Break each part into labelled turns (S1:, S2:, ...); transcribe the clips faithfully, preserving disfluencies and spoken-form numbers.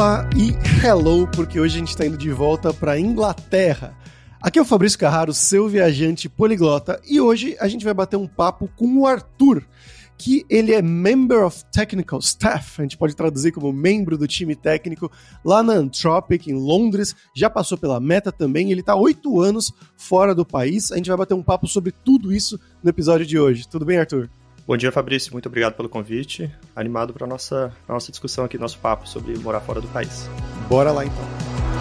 S1: Olá e hello, porque hoje a gente está indo de volta para Inglaterra. Aqui é o Fabrício Carraro, seu viajante poliglota, e hoje a gente vai bater um papo com o Arthur, que ele é Member of Technical Staff, a gente pode traduzir como membro do time técnico lá na Anthropic, em Londres, já passou pela Meta também, ele está há oito anos fora do país, a gente vai bater um papo sobre tudo isso no episódio de hoje. Tudo bem, Arthur?
S2: Bom dia, Fabrício. Muito obrigado pelo convite. Animado para a nossa, nossa discussão aqui, nosso papo sobre morar fora do país.
S1: Bora lá, então.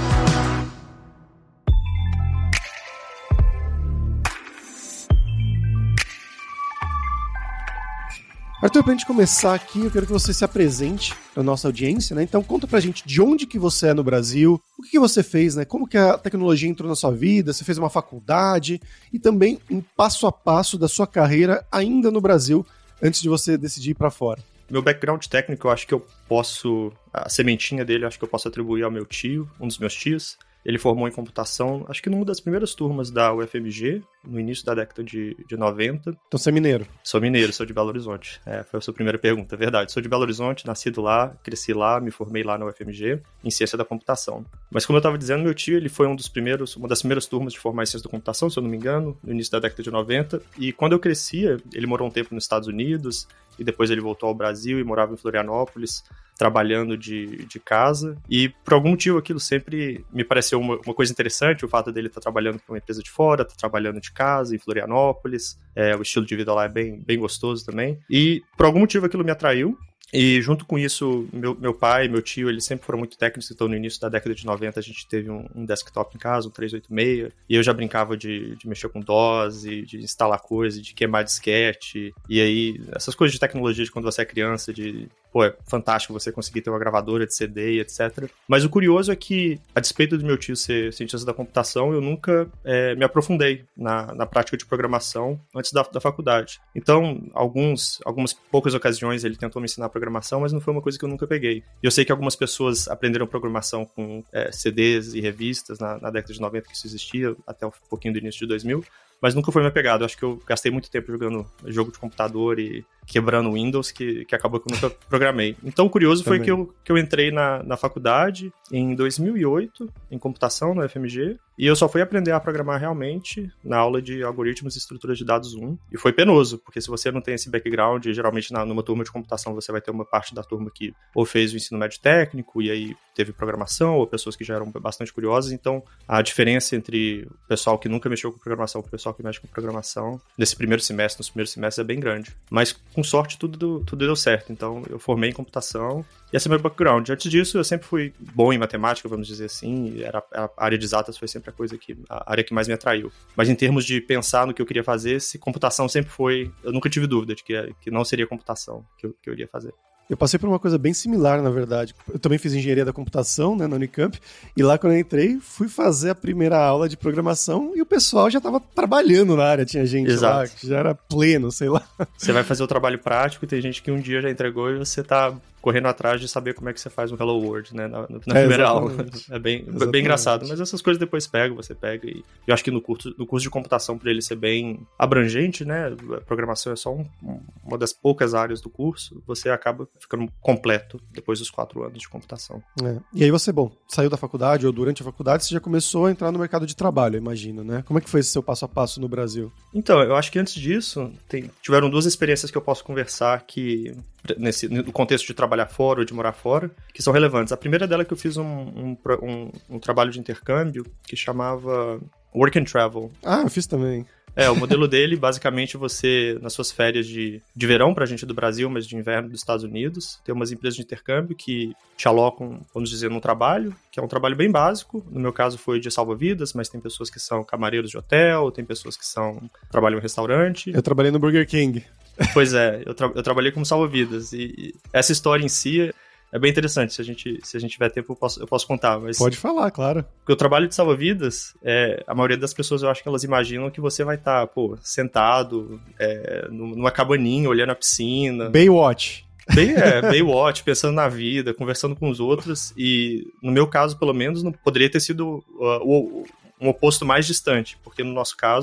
S1: Arthur, pra gente começar aqui, eu quero que você se apresente para nossa audiência, né? Então conta pra gente de onde que você é no Brasil, o que que você fez, né? Como que a tecnologia entrou na sua vida, você fez uma faculdade e também um passo a passo da sua carreira ainda no Brasil, antes de você decidir ir pra fora.
S2: Meu background técnico, eu acho que eu posso, a sementinha dele, eu acho que eu posso atribuir ao meu tio, um dos meus tios. Ele formou em computação, acho que numa das primeiras turmas da U F M G, no início da década de, de noventa.
S1: Então você é mineiro?
S2: Sou mineiro, sou de Belo Horizonte. É, foi a sua primeira pergunta, é verdade. Sou de Belo Horizonte, nascido lá, cresci lá, me formei lá na U F M G, em ciência da computação. Mas como eu estava dizendo, meu tio ele foi um dos primeiros, uma das primeiras turmas de formar em ciência da computação, se eu não me engano, no início da década de noventa. E quando eu crescia, ele morou um tempo nos Estados Unidos, e depois ele voltou ao Brasil e morava em Florianópolis, trabalhando de, de casa, e por algum motivo aquilo sempre me pareceu uma, uma coisa interessante, o fato dele estar trabalhando para uma empresa de fora, estar trabalhando de casa, em Florianópolis, é, o estilo de vida lá é bem, bem gostoso também, e por algum motivo aquilo me atraiu. E junto com isso, meu, meu pai e meu tio, eles sempre foram muito técnicos, então no início da década de noventa a gente teve um, um desktop em casa, um trezentos e oitenta e seis, e eu já brincava de, de mexer com DOS, e de instalar coisas, de queimar disquete, e aí essas coisas de tecnologia de quando você é criança, de, pô, é fantástico você conseguir ter uma gravadora de C D e etcétera. Mas o curioso é que, a despeito do meu tio ser cientista da computação, eu nunca é, me aprofundei na, na prática de programação antes da, da faculdade. Então, alguns, algumas poucas ocasiões ele tentou me ensinar a programação, mas não foi uma coisa que eu nunca peguei. E eu sei que algumas pessoas aprenderam programação com é, C Ds e revistas na, na década de noventa, que isso existia, até um pouquinho do início de dois mil, mas nunca foi minha pegada. Eu acho que eu gastei muito tempo jogando jogo de computador e quebrando Windows, que, que acabou que eu nunca programei. Então, o curioso foi que eu, que eu entrei na, na faculdade em dois mil e oito, em computação, na U F M G, e eu só fui aprender a programar realmente na aula de algoritmos e estruturas de dados um. E foi penoso, porque se você não tem esse background, geralmente na, numa turma de computação você vai ter uma parte da turma que ou fez o ensino médio técnico, e aí teve programação, ou pessoas que já eram bastante curiosas. Então, a diferença entre o pessoal que nunca mexeu com programação e o pessoal que mexe com programação, nesse primeiro semestre, nos primeiros semestres, é bem grande. Mas, com sorte, tudo, tudo deu certo. Então, eu formei em computação, e esse é meu background. Antes disso, eu sempre fui bom em matemática, vamos dizer assim, e era, a área de exatas foi sempre a coisa que, a área que mais me atraiu. Mas em termos de pensar no que eu queria fazer, se computação sempre foi, eu nunca tive dúvida de que, que não seria computação que eu, que eu iria fazer.
S1: Eu passei por uma coisa bem similar, na verdade. Eu também fiz engenharia da computação, né, na Unicamp, e lá quando eu entrei, fui fazer a primeira aula de programação e o pessoal já estava trabalhando na área, tinha gente Exato. Lá que já era pleno, sei lá.
S2: Você vai fazer o trabalho prático e tem gente que um dia já entregou e você tá correndo atrás de saber como é que você faz um Hello World, né, na, na é, primeira aula. É bem, bem engraçado, mas essas coisas depois pegam, você pega, e eu acho que no curso, no curso de computação, para ele ser bem abrangente, né, a programação é só um, uma das poucas áreas do curso, você acaba ficando completo depois dos quatro anos de computação.
S1: É. E aí você, bom, saiu da faculdade ou durante a faculdade, você já começou a entrar no mercado de trabalho, eu imagino, né? Como é que foi esse seu passo a passo no Brasil?
S2: Então, eu acho que antes disso, tem, tiveram duas experiências que eu posso conversar que, nesse, no contexto de trabalhar fora ou de morar fora, que são relevantes. A primeira dela é que eu fiz um, um, um, um trabalho de intercâmbio que chamava Work and Travel.
S1: Ah, eu fiz também.
S2: É, o modelo dele, basicamente, você, nas suas férias de, de verão, pra gente do Brasil, mas de inverno dos Estados Unidos, tem umas empresas de intercâmbio que te alocam, vamos dizer, num trabalho, que é um trabalho bem básico. No meu caso foi de salva-vidas, mas tem pessoas que são camareiros de hotel, tem pessoas que são trabalham em restaurante.
S1: Eu trabalhei no Burger King.
S2: Pois é, eu, tra- eu trabalhei como salva-vidas, e, e essa história em si é bem interessante. Se a gente, se a gente tiver tempo, eu posso, eu posso contar. Mas
S1: pode falar, claro.
S2: Porque o trabalho de salva-vidas, é, a maioria das pessoas, eu acho que elas imaginam que você vai estar, tá, pô, sentado é, numa cabaninha, olhando a piscina.
S1: Baywatch.
S2: Bem, é, Baywatch, pensando na vida, conversando com os outros. E, no meu caso, pelo menos, não poderia ter sido uh, o, um oposto mais distante. Porque, no nosso caso,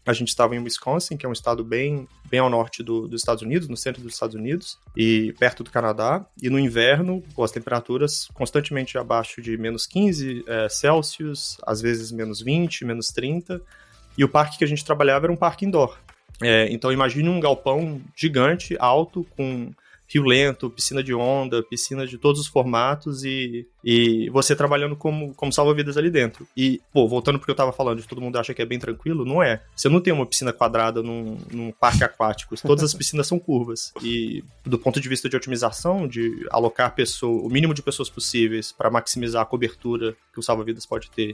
S2: A gente estava em Wisconsin, que é um estado bem, bem ao norte do, dos Estados Unidos, no centro dos Estados Unidos, e perto do Canadá. E no inverno, pô, as temperaturas constantemente abaixo de menos quinze é, Celsius, às vezes menos vinte, menos trinta. E o parque que a gente trabalhava era um parque indoor. É, então imagine um galpão gigante, alto, com rio lento, piscina de onda, piscina de todos os formatos e, e você trabalhando como, como salva-vidas ali dentro. E, pô, voltando porque eu tava falando de todo mundo acha que é bem tranquilo, não é. Você não tem uma piscina quadrada num, num parque aquático, todas as piscinas são curvas. E do ponto de vista de otimização, de alocar pessoa, o mínimo de pessoas possíveis para maximizar a cobertura que o salva-vidas pode ter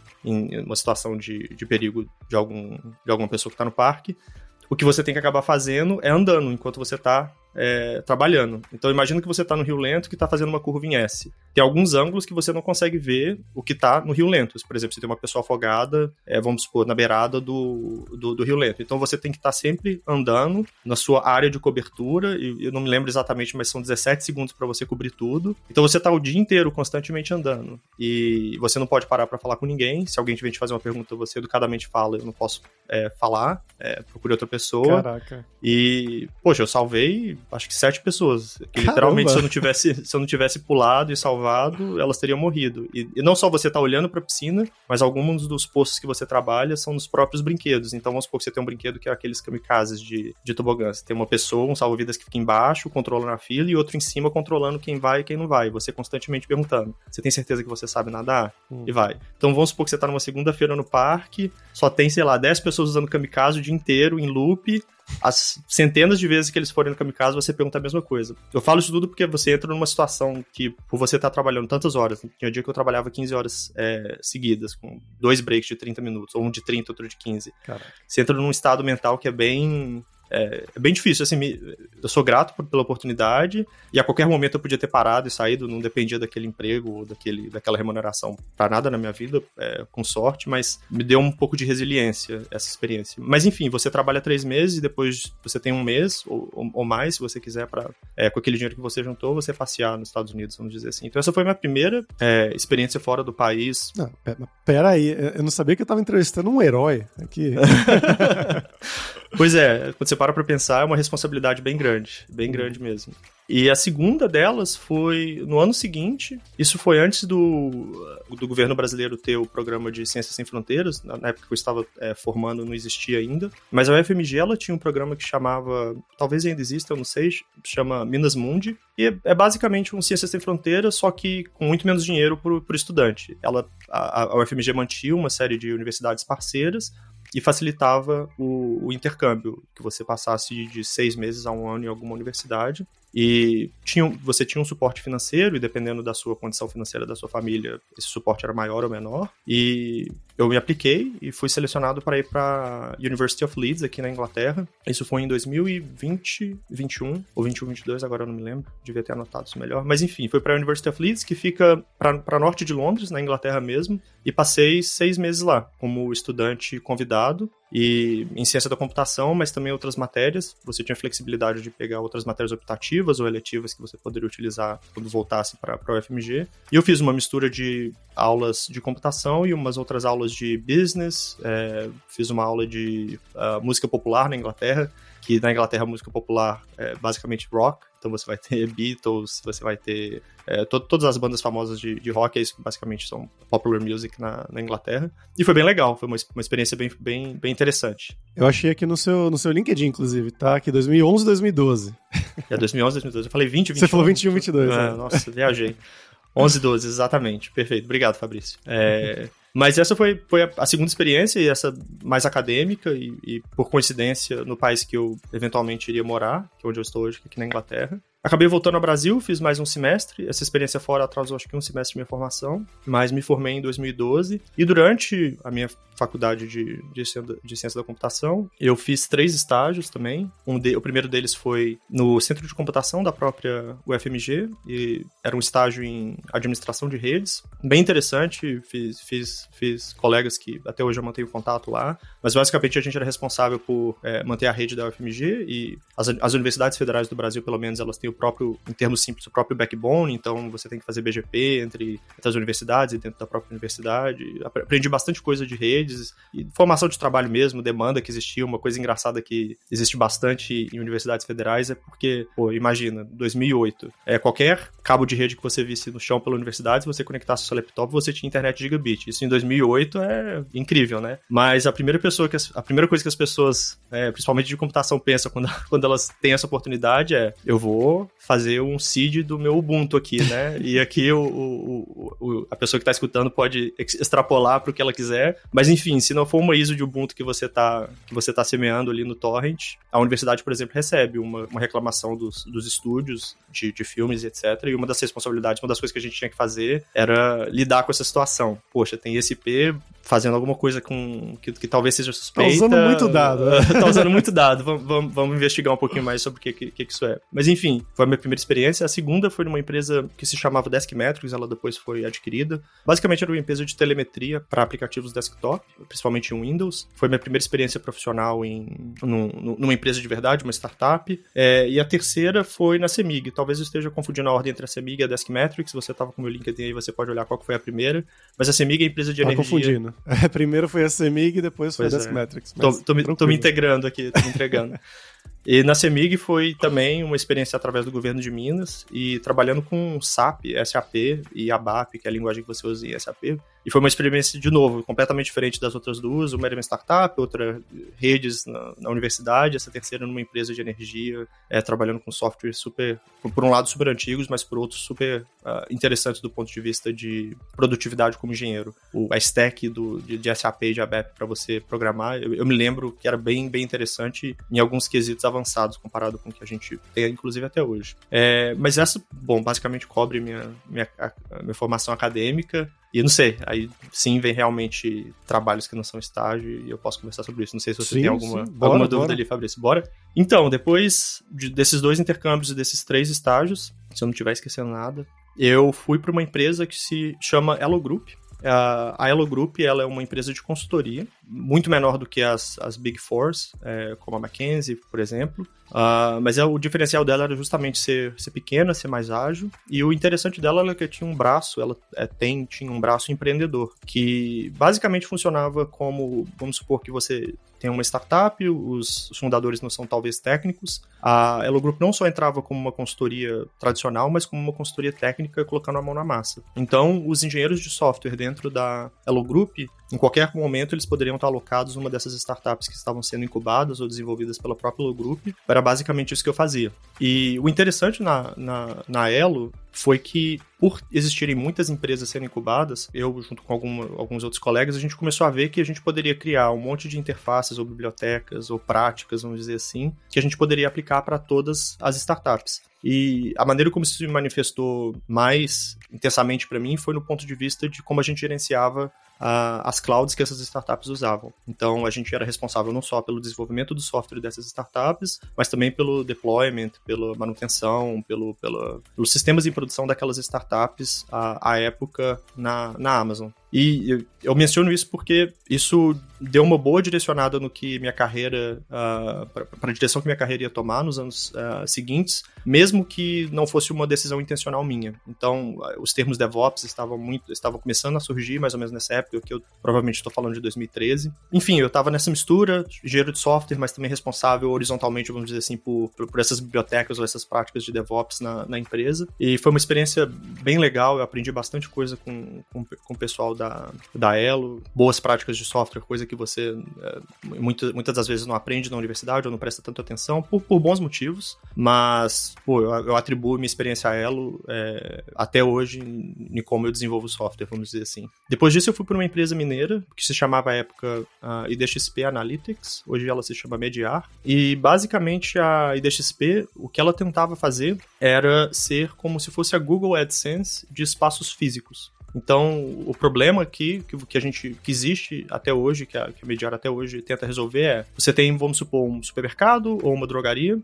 S2: em uma situação de, de perigo de, algum, de alguma pessoa que está no parque, o que você tem que acabar fazendo é andando enquanto você está é, trabalhando. Então imagina que você está no rio lento que está fazendo uma curva em S. Tem alguns ângulos que você não consegue ver o que está no rio lento. Por exemplo, você tem uma pessoa afogada, é, vamos supor, na beirada do, do, do rio lento. Então você tem que estar tá sempre andando na sua área de cobertura, e eu não me lembro exatamente, mas são dezessete segundos para você cobrir tudo. Então você está o dia inteiro constantemente andando. E você não pode parar para falar com ninguém. Se alguém tiver te fazer uma pergunta, você educadamente fala, eu não posso é, falar, é, procure outra pessoa.
S1: Caraca.
S2: E, poxa, eu salvei acho que sete pessoas. Que literalmente, se eu, não tivesse, se eu não tivesse pulado e salvado, elas teriam morrido. E, e não só você tá olhando pra piscina, mas alguns dos postos que você trabalha são nos próprios brinquedos. Então, vamos supor que você tem um brinquedo que é aqueles kamikazes de, de tobogã. Você tem uma pessoa, um salva-vidas que fica embaixo, controlando a fila, e outro em cima, controlando quem vai e quem não vai. Você constantemente perguntando, você tem certeza que você sabe nadar? Hum. E vai. Então, vamos supor que você tá numa segunda-feira no parque, só tem, sei lá, dez pessoas usando kamikaze o dia inteiro, em loop. As centenas de vezes que eles forem no kamikaze, você pergunta a mesma coisa. Eu falo isso tudo porque você entra numa situação que, por você estar trabalhando tantas horas, tinha dia que eu trabalhava quinze horas é, seguidas, com dois breaks de trinta minutos, ou um de trinta, outro de quinze. Caraca. Você entra num estado mental que é bem... É, é bem difícil, assim, me, eu sou grato por, pela oportunidade, e a qualquer momento eu podia ter parado e saído, não dependia daquele emprego ou daquele, daquela remuneração pra nada na minha vida, é, com sorte, mas me deu um pouco de resiliência essa experiência. Mas enfim, você trabalha três meses e depois você tem um mês ou, ou, ou mais, se você quiser, pra, é, com aquele dinheiro que você juntou, você passear nos Estados Unidos, vamos dizer assim. Então essa foi a minha primeira é, experiência fora do país.
S1: Não, pera, pera aí, eu não sabia que eu tava entrevistando um herói aqui.
S2: Pois é, quando você para pra pensar, é uma responsabilidade bem grande, bem grande mesmo. E a segunda delas foi no ano seguinte, isso foi antes do, do governo brasileiro ter o programa de Ciências Sem Fronteiras, na época que eu estava é, formando não existia ainda, mas a U F M G ela tinha um programa que chamava, talvez ainda exista, eu não sei, chama Minas Mundi, e é, é basicamente um Ciências Sem Fronteiras, só que com muito menos dinheiro pro, pro estudante. Ela, a, a U F M G mantinha uma série de universidades parceiras, e facilitava o, o intercâmbio, que você passasse de seis meses a um ano em alguma universidade. E tinha, você tinha um suporte financeiro, e dependendo da sua condição financeira da sua família, esse suporte era maior ou menor. E eu me apliquei e fui selecionado para ir para University of Leeds, aqui na Inglaterra. Isso foi em dois mil e vinte, vinte e um, ou vinte e um, vinte e dois, agora eu não me lembro. Devia ter anotado isso melhor. Mas enfim, fui para a University of Leeds, que fica para norte de Londres, na Inglaterra mesmo. E passei seis meses lá, como estudante convidado. E em ciência da computação, mas também outras matérias. Você tinha flexibilidade de pegar outras matérias optativas ou eletivas que você poderia utilizar quando voltasse para a U F M G. E eu fiz uma mistura de aulas de computação e umas outras aulas de business. É, fiz uma aula de uh, música popular na Inglaterra, que na Inglaterra a música popular é basicamente rock. Então você vai ter Beatles, você vai ter é, to- todas as bandas famosas de, de rock, é isso que basicamente são popular music na, na Inglaterra. E foi bem legal, foi uma, uma experiência bem, bem, bem interessante.
S1: Eu achei aqui no seu, no seu LinkedIn, inclusive, tá? Aqui dois mil e onze, dois mil e doze.
S2: É dois mil e onze, dois mil e doze. Eu falei vinte, vinte e um.
S1: Você falou vinte e um, vinte e dois.
S2: É,
S1: é.
S2: Nossa, viajei. onze, doze, exatamente. Perfeito. Obrigado, Fabrício. É... Mas essa foi, foi a segunda experiência, e essa mais acadêmica, e, e por coincidência no país que eu eventualmente iria morar, que é onde eu estou hoje, aqui na Inglaterra. Acabei voltando ao Brasil, fiz mais um semestre. Essa experiência fora atrasou acho que um semestre de minha formação, mas me formei em dois mil e doze. E durante a minha faculdade de, de, de Ciência da Computação, eu fiz três estágios também. Um de, o primeiro deles foi no Centro de Computação da própria U F M G, e era um estágio em Administração de Redes. Bem interessante, fiz, fiz, fiz colegas que até hoje eu mantenho contato lá, mas basicamente a gente era responsável por é, manter a rede da U F M G, e as, as universidades federais do Brasil, pelo menos, elas têm o próprio, em termos simples, o próprio backbone, então você tem que fazer B G P entre, entre as universidades e dentro da própria universidade. Aprendi bastante coisa de rede, redes, e formação de trabalho mesmo, demanda que existia, uma coisa engraçada que existe bastante em universidades federais é porque, pô, imagina, dois mil e oito, é, qualquer cabo de rede que você visse no chão pela universidade, se você conectasse o seu laptop, você tinha internet gigabit. Isso em dois mil e oito é incrível, né? Mas a primeira pessoa que as, a primeira coisa que as pessoas, é, principalmente de computação, pensam quando, quando elas têm essa oportunidade é, eu vou fazer um seed do meu Ubuntu aqui, né? E aqui o, o, o, a pessoa que está escutando pode extrapolar para o que ela quiser, mas enfim, se não for uma I S O de Ubuntu que você está que você tá semeando ali no torrent, a universidade, por exemplo, recebe uma, uma reclamação dos, dos estúdios de, de filmes e etcétera. E uma das responsabilidades, uma das coisas que a gente tinha que fazer era lidar com essa situação. Poxa, tem esse I P fazendo alguma coisa com que, que talvez seja suspeita.
S1: Tá usando muito dado. Né?
S2: Tá usando muito dado. Vamos, vamos, vamos investigar um pouquinho mais sobre o que, que, que isso é. Mas enfim, foi a minha primeira experiência. A segunda foi numa empresa que se chamava Deskmetrics, ela depois foi adquirida. Basicamente era uma empresa de telemetria para aplicativos desktop, principalmente em Windows. Foi minha primeira experiência profissional em, num, numa empresa de verdade, uma startup. É, e a terceira foi na CEMIG. Talvez eu esteja confundindo a ordem entre a CEMIG e a Deskmetrics. Você estava com o meu LinkedIn aí, você pode olhar qual que foi a primeira. Mas a CEMIG é a empresa de
S1: tá
S2: energia...
S1: confundindo. É, primeiro foi a CEMIG e depois foi pois a Deskmetrics.
S2: É. Tô, tô, me, tô me integrando aqui, tô me entregando. E na CEMIG foi também uma experiência através do governo de Minas e trabalhando com SAP, S A P e ABAP, que é a linguagem que você usa em S A P. E foi uma experiência, de novo, completamente diferente das outras duas. Uma era uma startup, outra redes na, na universidade, essa terceira numa empresa de energia, é, trabalhando com software super, por um lado, super antigos, mas por outro, super uh, interessantes do ponto de vista de produtividade como engenheiro. O, a stack do, de, de S A P e de ABAP para você programar, eu, eu me lembro que era bem, bem interessante em alguns quesitos avançados comparado com o que a gente tem, inclusive, até hoje. É, mas essa, bom, basicamente cobre minha, minha, a, a minha formação acadêmica. E não sei, aí sim vem realmente trabalhos que não são estágio e eu posso conversar sobre isso. Não sei se você sim, tem alguma, bora, alguma dúvida bora. ali, Fabrício. Bora? Então, depois de, desses dois intercâmbios e desses três estágios, se eu não estiver esquecendo nada, eu fui para uma empresa que se chama Elo Group. A Elo Group ela é uma empresa de consultoria, muito menor do que as, as Big Fours, é, como a McKinsey, por exemplo. Uh, mas é, o diferencial dela era justamente ser, ser pequena, ser mais ágil. E o interessante dela era que tinha um braço, ela é, tem, tinha um braço empreendedor, que basicamente funcionava como, vamos supor que você tem uma startup, os, os fundadores não são talvez técnicos. A Elo Group não só entrava como uma consultoria tradicional, mas como uma consultoria técnica, colocando a mão na massa. Então, os engenheiros de software dentro da Elo Group, em qualquer momento, eles poderiam estar alocados numa dessas startups que estavam sendo incubadas ou desenvolvidas pela própria Elo Group. Era basicamente isso que eu fazia. E o interessante na, na, na Elo foi que, por existirem muitas empresas sendo incubadas, eu, junto com alguma, alguns outros colegas, a gente começou a ver que a gente poderia criar um monte de interfaces ou bibliotecas ou práticas, vamos dizer assim, que a gente poderia aplicar para todas as startups. E a maneira como isso se manifestou mais intensamente para mim foi no ponto de vista de como a gente gerenciava Uh, as clouds que essas startups usavam. Então, a gente era responsável não só pelo desenvolvimento do software dessas startups, mas também pelo deployment, pela manutenção, pelo, pela, pelos sistemas em produção daquelas startups à, à época na, na Amazon. E eu, eu menciono isso porque isso deu uma boa direcionada no que minha carreira, uh, para a direção que minha carreira ia tomar nos anos uh, seguintes, mesmo que não fosse uma decisão intencional minha. Então, uh, os termos DevOps estavam, muito, estavam começando a surgir mais ou menos nessa época, que eu provavelmente estou falando de dois mil e treze. Enfim, eu estava nessa mistura, engenheiro de software, mas também responsável horizontalmente, vamos dizer assim, por, por, por essas bibliotecas ou essas práticas de DevOps na, na empresa. E foi uma experiência bem legal, eu aprendi bastante coisa com, com, com o pessoal da, da Elo, boas práticas de software, coisa que você é, muitas, muitas das vezes não aprende na universidade ou não presta tanta atenção, por, por bons motivos, mas pô, eu, eu atribuo minha experiência a Elo é, até hoje em, em como eu desenvolvo software, vamos dizer assim. Depois disso eu fui para uma empresa mineira, que se chamava à época uh, I D X P Analytics, hoje ela se chama Mediar, e basicamente a I D X P, o que ela tentava fazer era ser como se fosse a Google AdSense de espaços físicos. Então, o problema aqui, que, que a gente, que existe até hoje, que a, que a Mediar até hoje tenta resolver é, você tem, vamos supor, um supermercado ou uma drogaria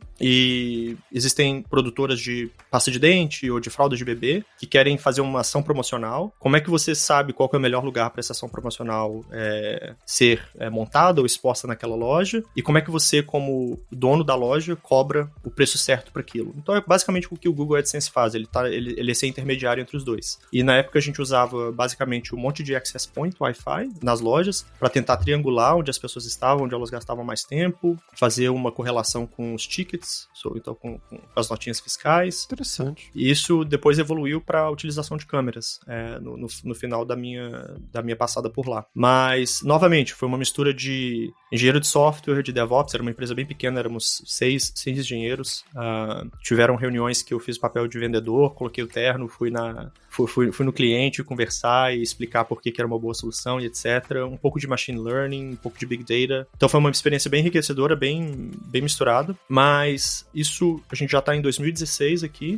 S2: e existem produtoras de pasta de dente ou de fralda de bebê que querem fazer uma ação promocional. Como é que você sabe qual que é o melhor lugar para essa ação promocional é, ser é, montada ou exposta naquela loja? E como é que você, como dono da loja, cobra o preço certo para aquilo? Então, é basicamente o que o Google AdSense faz. Ele, tá, ele, ele é ser intermediário entre os dois. E na época a gente usava usava basicamente um monte de access point Wi-Fi nas lojas para tentar triangular onde as pessoas estavam, onde elas gastavam mais tempo, fazer uma correlação com os tickets, então com, com as notinhas fiscais.
S1: Interessante.
S2: E isso depois evoluiu para a utilização de câmeras é, no, no, no final da minha, da minha passada por lá. Mas, novamente, foi uma mistura de engenheiro de software, de DevOps, era uma empresa bem pequena, éramos seis, seis engenheiros. Uh, tiveram reuniões que eu fiz o papel de vendedor, coloquei o terno, fui, na, fui, fui, fui no cliente conversar e explicar por que, que era uma boa solução e etcétera. Um pouco de machine learning, um pouco de big data. Então foi uma experiência bem enriquecedora, bem, bem misturada. Mas isso, a gente já está em dois mil e dezesseis aqui,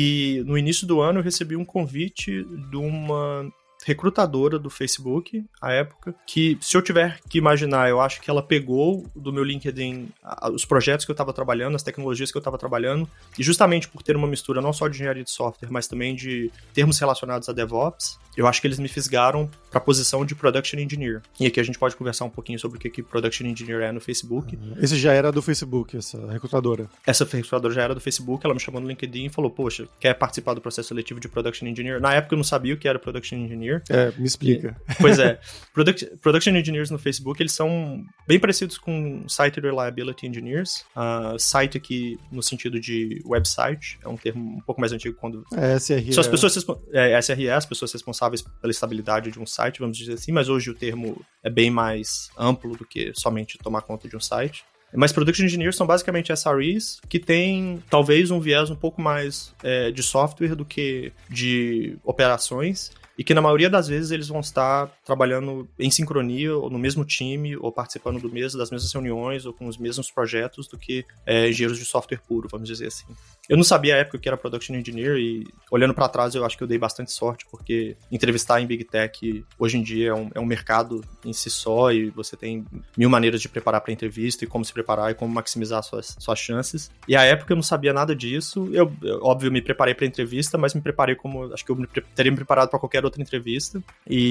S2: e no início do ano eu recebi um convite de uma recrutadora do Facebook, à época, que, se eu tiver que imaginar, eu acho que ela pegou do meu LinkedIn os projetos que eu estava trabalhando, as tecnologias que eu estava trabalhando, e justamente por ter uma mistura não só de engenharia de software, mas também de termos relacionados a DevOps, eu acho que eles me fisgaram para a posição de Production Engineer. E aqui a gente pode conversar um pouquinho sobre o que, que Production Engineer é no Facebook.
S1: Esse já era do Facebook, essa recrutadora?
S2: Essa recrutadora já era do Facebook, ela me chamou no LinkedIn e falou, poxa, quer participar do processo seletivo de Production Engineer? Na época eu não sabia o que era Production Engineer.
S1: É, me explica.
S2: E, pois é, Product, Production Engineers no Facebook, eles são bem parecidos com Site Reliability Engineers. Uh, site aqui no sentido de website, é um termo um pouco mais antigo quando...
S1: É, S R E.
S2: São as pessoas, é, S R E, as pessoas responsáveis pela estabilidade de um site, vamos dizer assim, mas hoje o termo é bem mais amplo do que somente tomar conta de um site. Mas Production Engineers são basicamente S R Es que têm talvez um viés um pouco mais é, de software do que de operações, e que na maioria das vezes eles vão estar trabalhando em sincronia, ou no mesmo time, ou participando do mesmo, das mesmas reuniões, ou com os mesmos projetos do que é, engenheiros de software puro, vamos dizer assim. Eu não sabia à época que era Production Engineer, e olhando para trás eu acho que eu dei bastante sorte, porque entrevistar em Big Tech hoje em dia é um, é um mercado em si só, e você tem mil maneiras de preparar para entrevista, e como se preparar, e como maximizar suas, suas chances. E à época eu não sabia nada disso, eu, eu óbvio, me preparei para entrevista, mas me preparei como, acho que eu me, teria me preparado para qualquer outra entrevista,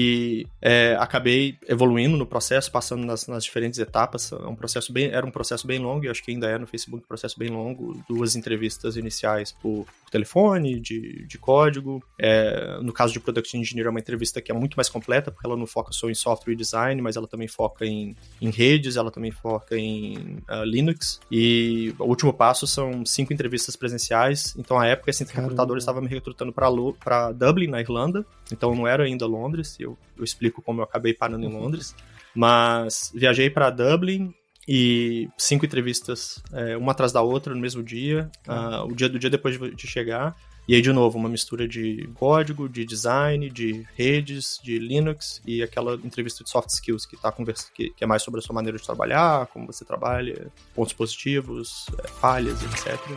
S2: e é, acabei evoluindo no processo, passando nas, nas diferentes etapas. É um processo bem, era um processo bem longo, e acho que ainda é no Facebook um processo bem longo, duas entrevistas iniciais por, por telefone, de, de código. É, no caso de Production Engineer é uma entrevista que é muito mais completa, porque ela não foca só em software design, mas ela também foca em, em redes, ela também foca em uh, Linux, e o último passo são cinco entrevistas presenciais. Então, à época, esse recrutador estava me recrutando para Dublin, na Irlanda. Então não era ainda Londres, eu, eu explico como eu acabei parando em Londres, mas viajei para Dublin e cinco entrevistas, é, uma atrás da outra no mesmo dia, uh, o dia do dia depois de, de chegar, e aí de novo uma mistura de código, de design, de redes, de Linux, e aquela entrevista de soft skills que, tá conversa, que, que é mais sobre a sua maneira de trabalhar, como você trabalha, pontos positivos, é, falhas, etcétera.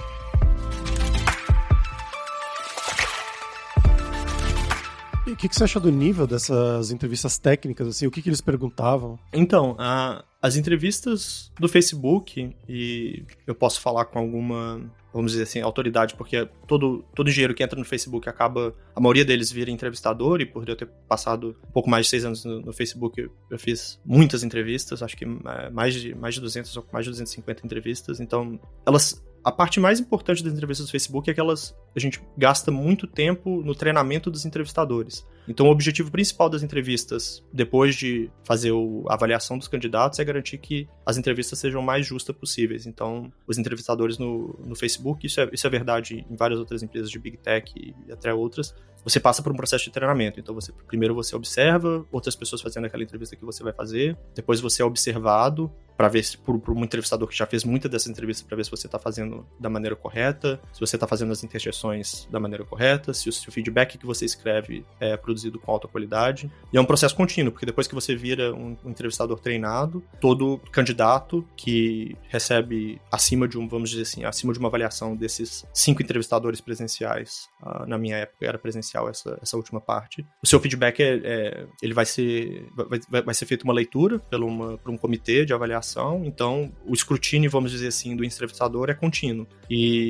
S1: E o que, que você acha do nível dessas entrevistas técnicas, assim? O que, que eles perguntavam?
S2: Então, a, as entrevistas do Facebook, e eu posso falar com alguma, vamos dizer assim, autoridade, porque todo, todo engenheiro que entra no Facebook acaba, a maioria deles vira entrevistador, e por eu ter passado um pouco mais de seis anos no, no Facebook, eu, eu fiz muitas entrevistas, acho que mais de, mais de duzentas ou mais de duzentas e cinquenta entrevistas, então elas... A parte mais importante das entrevistas do Facebook é que elas, a gente gasta muito tempo no treinamento dos entrevistadores. Então, o objetivo principal das entrevistas, depois de fazer a avaliação dos candidatos, é garantir que as entrevistas sejam o mais justas possíveis. Então, os entrevistadores no, no Facebook, isso é, isso é verdade em várias outras empresas de Big Tech e até outras, você passa por um processo de treinamento. Então, você, primeiro você observa outras pessoas fazendo aquela entrevista que você vai fazer, depois você é observado para ver se, por, por um entrevistador que já fez muitas dessas entrevistas, para ver se você está fazendo da maneira correta, se você está fazendo as interjeições da maneira correta, se o, se o feedback que você escreve é produzido com alta qualidade. E é um processo contínuo, porque depois que você vira um, um entrevistador treinado, todo candidato que recebe acima de um, vamos dizer assim, acima de uma avaliação desses cinco entrevistadores presenciais, uh, na minha época era presencial essa, essa última parte, o seu feedback é, é, ele vai ser, vai, vai ser feita uma leitura por, uma, por um comitê de avaliação. Então o escrutínio, vamos dizer assim, do entrevistador é contínuo. E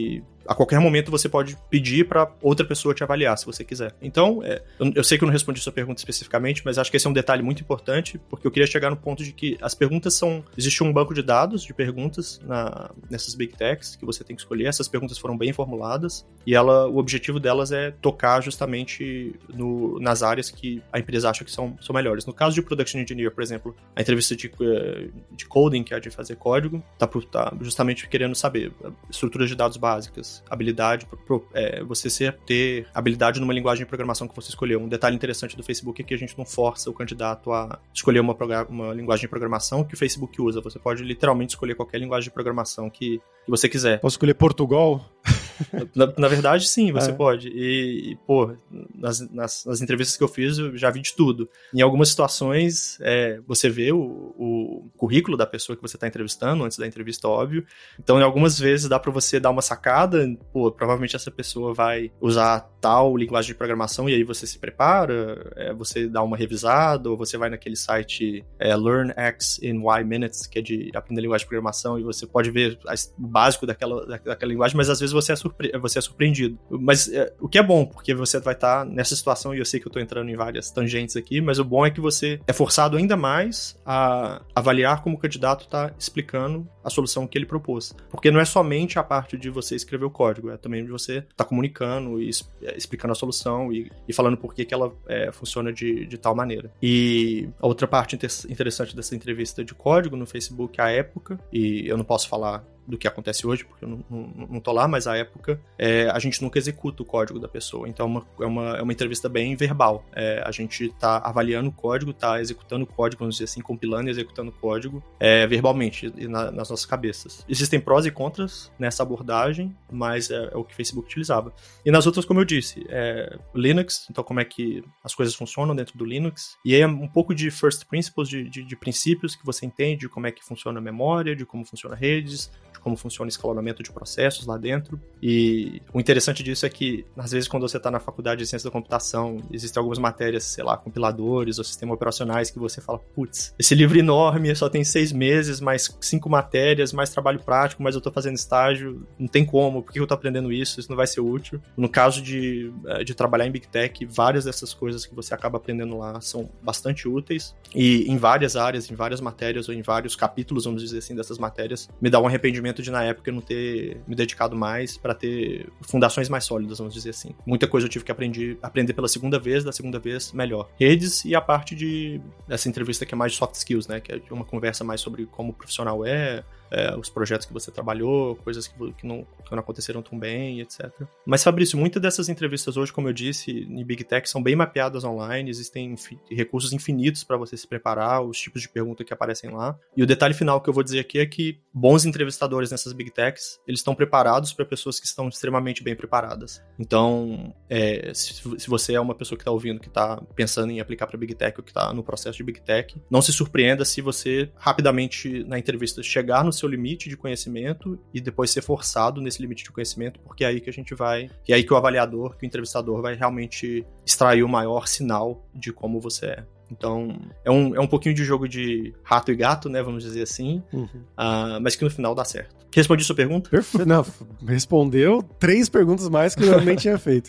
S2: a qualquer momento você pode pedir para outra pessoa te avaliar, se você quiser. Então, é, eu, eu sei que eu não respondi sua pergunta especificamente, mas acho que esse é um detalhe muito importante, porque eu queria chegar no ponto de que as perguntas são... Existe um banco de dados de perguntas na, nessas Big Techs que você tem que escolher. Essas perguntas foram bem formuladas e ela, o objetivo delas é tocar justamente no, nas áreas que a empresa acha que são, são melhores. No caso de Production Engineer, por exemplo, a entrevista de, de coding, que é a de fazer código, tá, tá justamente querendo saber estruturas de dados básicas, habilidade, pro, é, você ser, ter habilidade numa linguagem de programação que você escolheu. Um detalhe interessante do Facebook é que a gente não força o candidato a escolher uma, uma linguagem de programação que o Facebook usa. Você pode literalmente escolher qualquer linguagem de programação que, que você quiser.
S1: Posso escolher Portugal?
S2: Na, na verdade, sim, você
S1: é.
S2: pode. E, e pô, nas, nas, nas entrevistas que eu fiz, eu já vi de tudo. Em algumas situações, é, você vê o, o currículo da pessoa que você está entrevistando, antes da entrevista, óbvio. Então, em algumas vezes, dá para você dar uma sacada. Pô, provavelmente essa pessoa vai usar tal linguagem de programação, e aí você se prepara, é, você dá uma revisada, ou você vai naquele site é, Learn X in Y Minutes, que é de aprender linguagem de programação, e você pode ver o básico daquela, daquela linguagem, mas às vezes você é Surpre- você é surpreendido. Mas é, o que é bom, porque você vai estar tá nessa situação, e eu sei que eu estou entrando em várias tangentes aqui, mas o bom é que você é forçado ainda mais a avaliar como o candidato está explicando a solução que ele propôs. Porque não é somente a parte de você escrever o código, é também de você estar tá comunicando e é, explicando a solução e, e falando por que, que ela é, funciona de, de tal maneira. E a outra parte inter- interessante dessa entrevista de código no Facebook, a época, e eu não posso falar do que acontece hoje, porque eu não, não, não tô lá, mas a época, é, a gente nunca executa o código da pessoa. Então, é uma, é uma, é uma entrevista bem verbal. É, a gente tá avaliando o código, tá executando o código, vamos dizer assim, compilando e executando o código é, verbalmente e na, nas nossas cabeças. Existem prós e contras nessa abordagem, mas é, é o que o Facebook utilizava. E nas outras, como eu disse, é Linux, então como é que as coisas funcionam dentro do Linux. E aí é um pouco de first principles, de, de, de princípios que você entende, de como é que funciona a memória, de como funciona redes, como funciona o escalonamento de processos lá dentro. E o interessante disso é que, às vezes, quando você está na faculdade de ciência da computação, existem algumas matérias, sei lá, compiladores ou sistemas operacionais que você fala, putz, esse livro enorme, só tem seis meses, mais cinco matérias, mais trabalho prático, mas eu tô fazendo estágio, não tem como, por que eu tô aprendendo isso? Isso não vai ser útil. No caso de, de trabalhar em Big Tech, várias dessas coisas que você acaba aprendendo lá são bastante úteis, e em várias áreas, em várias matérias, ou em vários capítulos, vamos dizer assim, dessas matérias, me dá um arrependimento de, na época, eu não ter me dedicado mais para ter fundações mais sólidas, vamos dizer assim. Muita coisa eu tive que aprender, aprender pela segunda vez, da segunda vez melhor. Redes e a parte de dessa entrevista que é mais de soft skills, né? Que é uma conversa mais sobre como o profissional é, é os projetos que você trabalhou, coisas que, que, não, que não aconteceram tão bem, etcétera. Mas, Fabrício, muitas dessas entrevistas hoje, como eu disse, em Big Tech, são bem mapeadas online, existem infi- recursos infinitos para você se preparar, os tipos de pergunta que aparecem lá. E o detalhe final que eu vou dizer aqui é que bons entrevistadores nessas Big Techs, eles estão preparados para pessoas que estão extremamente bem preparadas. Então, é, se, se você é uma pessoa que está ouvindo, que está pensando em aplicar para Big Tech ou que está no processo de Big Tech, não se surpreenda se você rapidamente na entrevista chegar no seu limite de conhecimento e depois ser forçado nesse limite de conhecimento, porque é aí que a gente vai, e é aí que o avaliador, que o entrevistador vai realmente extrair o maior sinal de como você é. Então, é um, é um pouquinho de jogo de rato e gato, né, vamos dizer assim, uhum. uh, mas que no final dá certo. Respondi sua pergunta?
S1: Perfeito. Não, respondeu três perguntas mais que eu realmente tinha feito.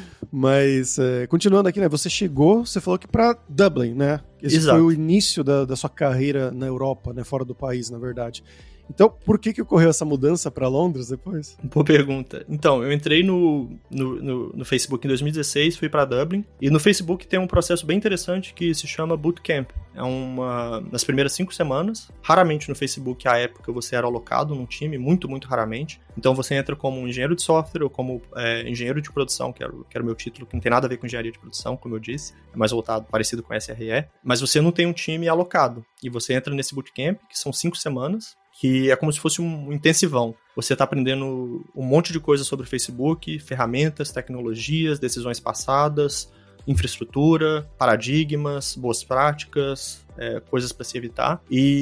S1: Mas, é, continuando aqui, né, você chegou, você falou que para Dublin, né? Esse
S2: Exato.
S1: Foi o início da, da sua carreira na Europa, né, fora do país, na verdade. Então, por que que ocorreu essa mudança para Londres depois?
S2: Boa pergunta. Então, eu entrei no, no, no, no Facebook em dois mil e dezesseis, fui para Dublin, e no Facebook tem um processo bem interessante que se chama Bootcamp. É uma... nas primeiras cinco semanas, raramente no Facebook, à época, você era alocado num time, muito, muito raramente. Então, você entra como um engenheiro de software ou como é, engenheiro de produção, que era, que era o meu título, que não tem nada a ver com engenharia de produção, como eu disse, é mais voltado, parecido com S R E, mas você não tem um time alocado. E você entra nesse Bootcamp, que são cinco semanas, que é como se fosse um intensivão. Você está aprendendo um monte de coisa sobre o Facebook, ferramentas, tecnologias, decisões passadas, infraestrutura, paradigmas, boas práticas, é, coisas para se evitar.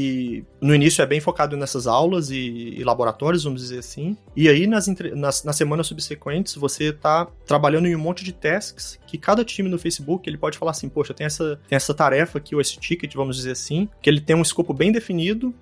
S2: E no início é bem focado nessas aulas e, e laboratórios, vamos dizer assim. E aí nas, nas, nas semanas subsequentes você tá trabalhando em um monte de tasks que cada time no Facebook ele pode falar assim, poxa, tem essa, tem essa tarefa aqui ou esse ticket, vamos dizer assim, que ele tem um escopo bem definido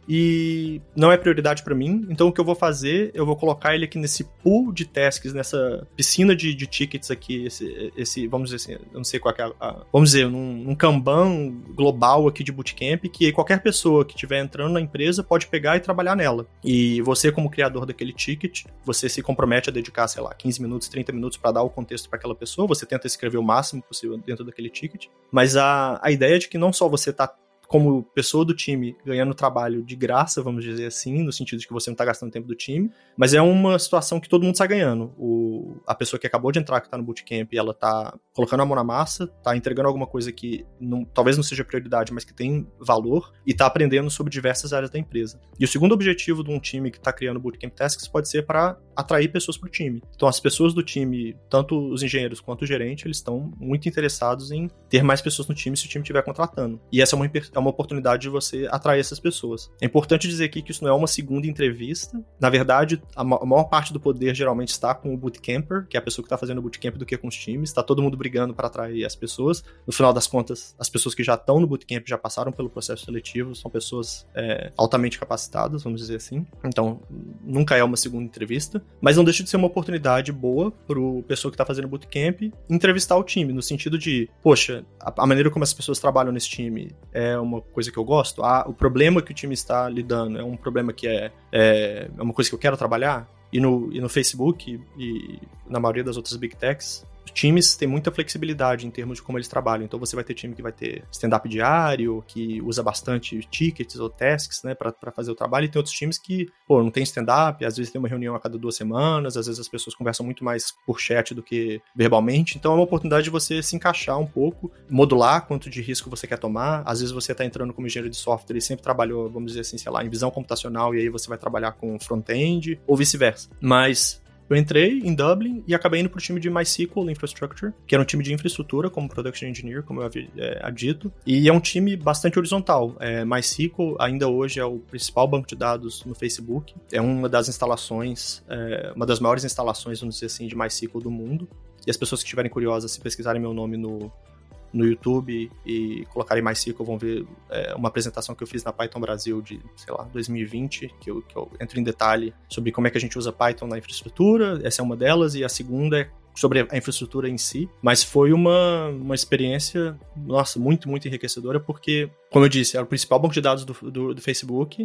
S2: e não é prioridade para mim. Então o que eu vou fazer, eu vou colocar ele aqui nesse pool de tasks, nessa piscina de, de tickets aqui, esse, esse, vamos dizer assim, eu não sei qual é a, a vamos dizer, num, num Kanban global aqui de bootcamp, que qualquer pessoa que estiver entrando na empresa pode pegar e trabalhar nela. E você, como criador daquele ticket, você se compromete a dedicar, sei lá, quinze minutos, trinta minutos para dar o contexto para aquela pessoa, você tenta escrever o máximo possível dentro daquele ticket, mas a, a ideia é de que não só você está como pessoa do time, ganhando trabalho de graça, vamos dizer assim, no sentido de que você não está gastando tempo do time, mas é uma situação que todo mundo está ganhando. O, a pessoa que acabou de entrar, que está no bootcamp, ela está colocando a mão na massa, está entregando alguma coisa que não, talvez não seja prioridade, mas que tem valor, e está aprendendo sobre diversas áreas da empresa. E o segundo objetivo de um time que está criando Bootcamp Tasks pode ser para atrair pessoas para o time. Então as pessoas do time, tanto os engenheiros quanto o gerente, eles estão muito interessados em ter mais pessoas no time se o time estiver contratando. E essa é uma é uma oportunidade de você atrair essas pessoas. É importante dizer aqui que isso não é uma segunda entrevista. Na verdade, a maior parte do poder geralmente está com o bootcamper, que é a pessoa que está fazendo o bootcamp, do que com os times. Está todo mundo brigando para atrair as pessoas. No final das contas, as pessoas que já estão no bootcamp, já passaram pelo processo seletivo, são pessoas é, altamente capacitadas, vamos dizer assim. Então, nunca é uma segunda entrevista, mas não deixa de ser uma oportunidade boa para o pessoa que está fazendo bootcamp entrevistar o time, no sentido de, poxa, a, a maneira como as pessoas trabalham nesse time é uma coisa que eu gosto, ah, o problema que o time está lidando é um problema que é, é, é uma coisa que eu quero trabalhar, e no, e no Facebook e na maioria das outras Big Techs, os times têm muita flexibilidade em termos de como eles trabalham. Então você vai ter time que vai ter stand-up diário, que usa bastante tickets ou tasks, né, para fazer o trabalho, e tem outros times que, pô, não tem stand-up, às vezes tem uma reunião a cada duas semanas, às vezes as pessoas conversam muito mais por chat do que verbalmente. Então é uma oportunidade de você se encaixar um pouco, modular quanto de risco você quer tomar. Às vezes você está entrando como engenheiro de software e sempre trabalhou, vamos dizer assim, sei lá, em visão computacional, e aí você vai trabalhar com front-end, ou vice-versa. Mas eu entrei em Dublin e acabei indo pro time de MySQL Infrastructure, que era um time de infraestrutura como Production Engineer, como eu havia é, dito, e é um time bastante horizontal. É, MySQL ainda hoje é o principal banco de dados no Facebook, é uma das instalações, é, uma das maiores instalações, vamos dizer assim, de MySQL do mundo, e as pessoas que estiverem curiosas, se pesquisarem meu nome no no YouTube e colocarem MySQL, vão ver é, uma apresentação que eu fiz na Python Brasil de, sei lá, dois mil e vinte, que eu, que eu entro em detalhe sobre como é que a gente usa Python na infraestrutura. Essa é uma delas, e a segunda é sobre a infraestrutura em si, mas foi uma, uma experiência, nossa, muito, muito enriquecedora, porque, como eu disse, era o principal banco de dados do, do, do Facebook,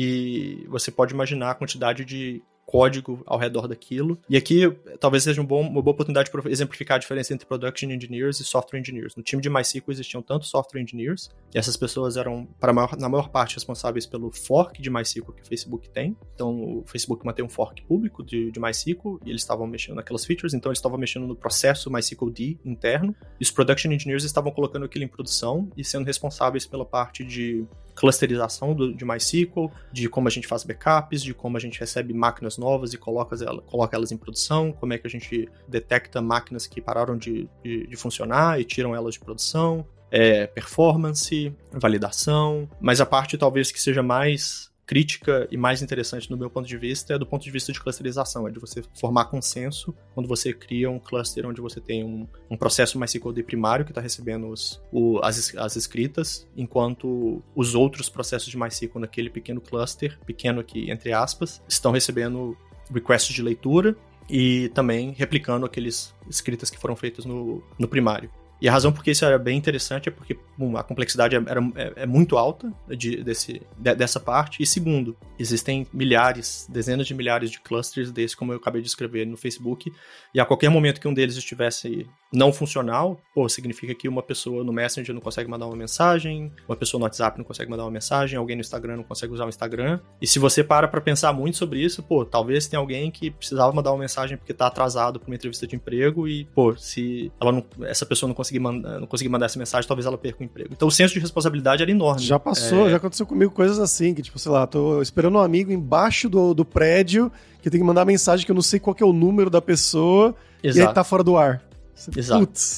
S2: e você pode imaginar a quantidade de código ao redor daquilo. E aqui talvez seja um bom, uma boa oportunidade para exemplificar a diferença entre Production Engineers e Software Engineers. No time de MySQL existiam tanto Software Engineers, e essas pessoas eram, para a maior, na maior parte, responsáveis pelo fork de MySQL que o Facebook tem. Então o Facebook mantém um fork público de, de MySQL, e eles estavam mexendo naquelas features, então eles estavam mexendo no processo MySQL-D interno, e os Production Engineers estavam colocando aquilo em produção e sendo responsáveis pela parte de clusterização do, de MySQL, de como a gente faz backups, de como a gente recebe máquinas novas e coloca, ela, coloca elas em produção, como é que a gente detecta máquinas que pararam de, de, de funcionar e tiram elas de produção, é, performance, validação, mas a parte talvez que seja mais crítica e mais interessante no meu ponto de vista é do ponto de vista de clusterização, é de você formar consenso quando você cria um cluster onde você tem um, um processo MySQL-D primário que está recebendo os, o, as, as escritas, enquanto os outros processos de MySQL naquele pequeno cluster, pequeno aqui entre aspas, estão recebendo requests de leitura e também replicando aqueles escritas que foram feitas no, no primário. E a razão por que isso era bem interessante é porque bom, a complexidade era, é, é muito alta de, desse, de, dessa parte. E segundo, existem milhares, dezenas de milhares de clusters desses, como eu acabei de escrever no Facebook. E a qualquer momento que um deles estivesse não funcional, pô, significa que uma pessoa no Messenger não consegue mandar uma mensagem, uma pessoa no WhatsApp não consegue mandar uma mensagem, alguém no Instagram não consegue usar o Instagram. E se você para pra pensar muito sobre isso, pô, talvez tenha alguém que precisava mandar uma mensagem porque tá atrasado pra uma entrevista de emprego e, pô, se ela não, essa pessoa não conseguir mandar, não conseguir mandar essa mensagem, talvez ela perca o emprego. Então o senso de responsabilidade era enorme.
S1: Já passou, é... já aconteceu comigo coisas assim, que tipo, sei lá, tô esperando um amigo embaixo do, do prédio que tem que mandar mensagem que eu não sei qual que é o número da pessoa. Exato. E aí tá fora do ar. Você,
S2: Exato.
S1: Putz.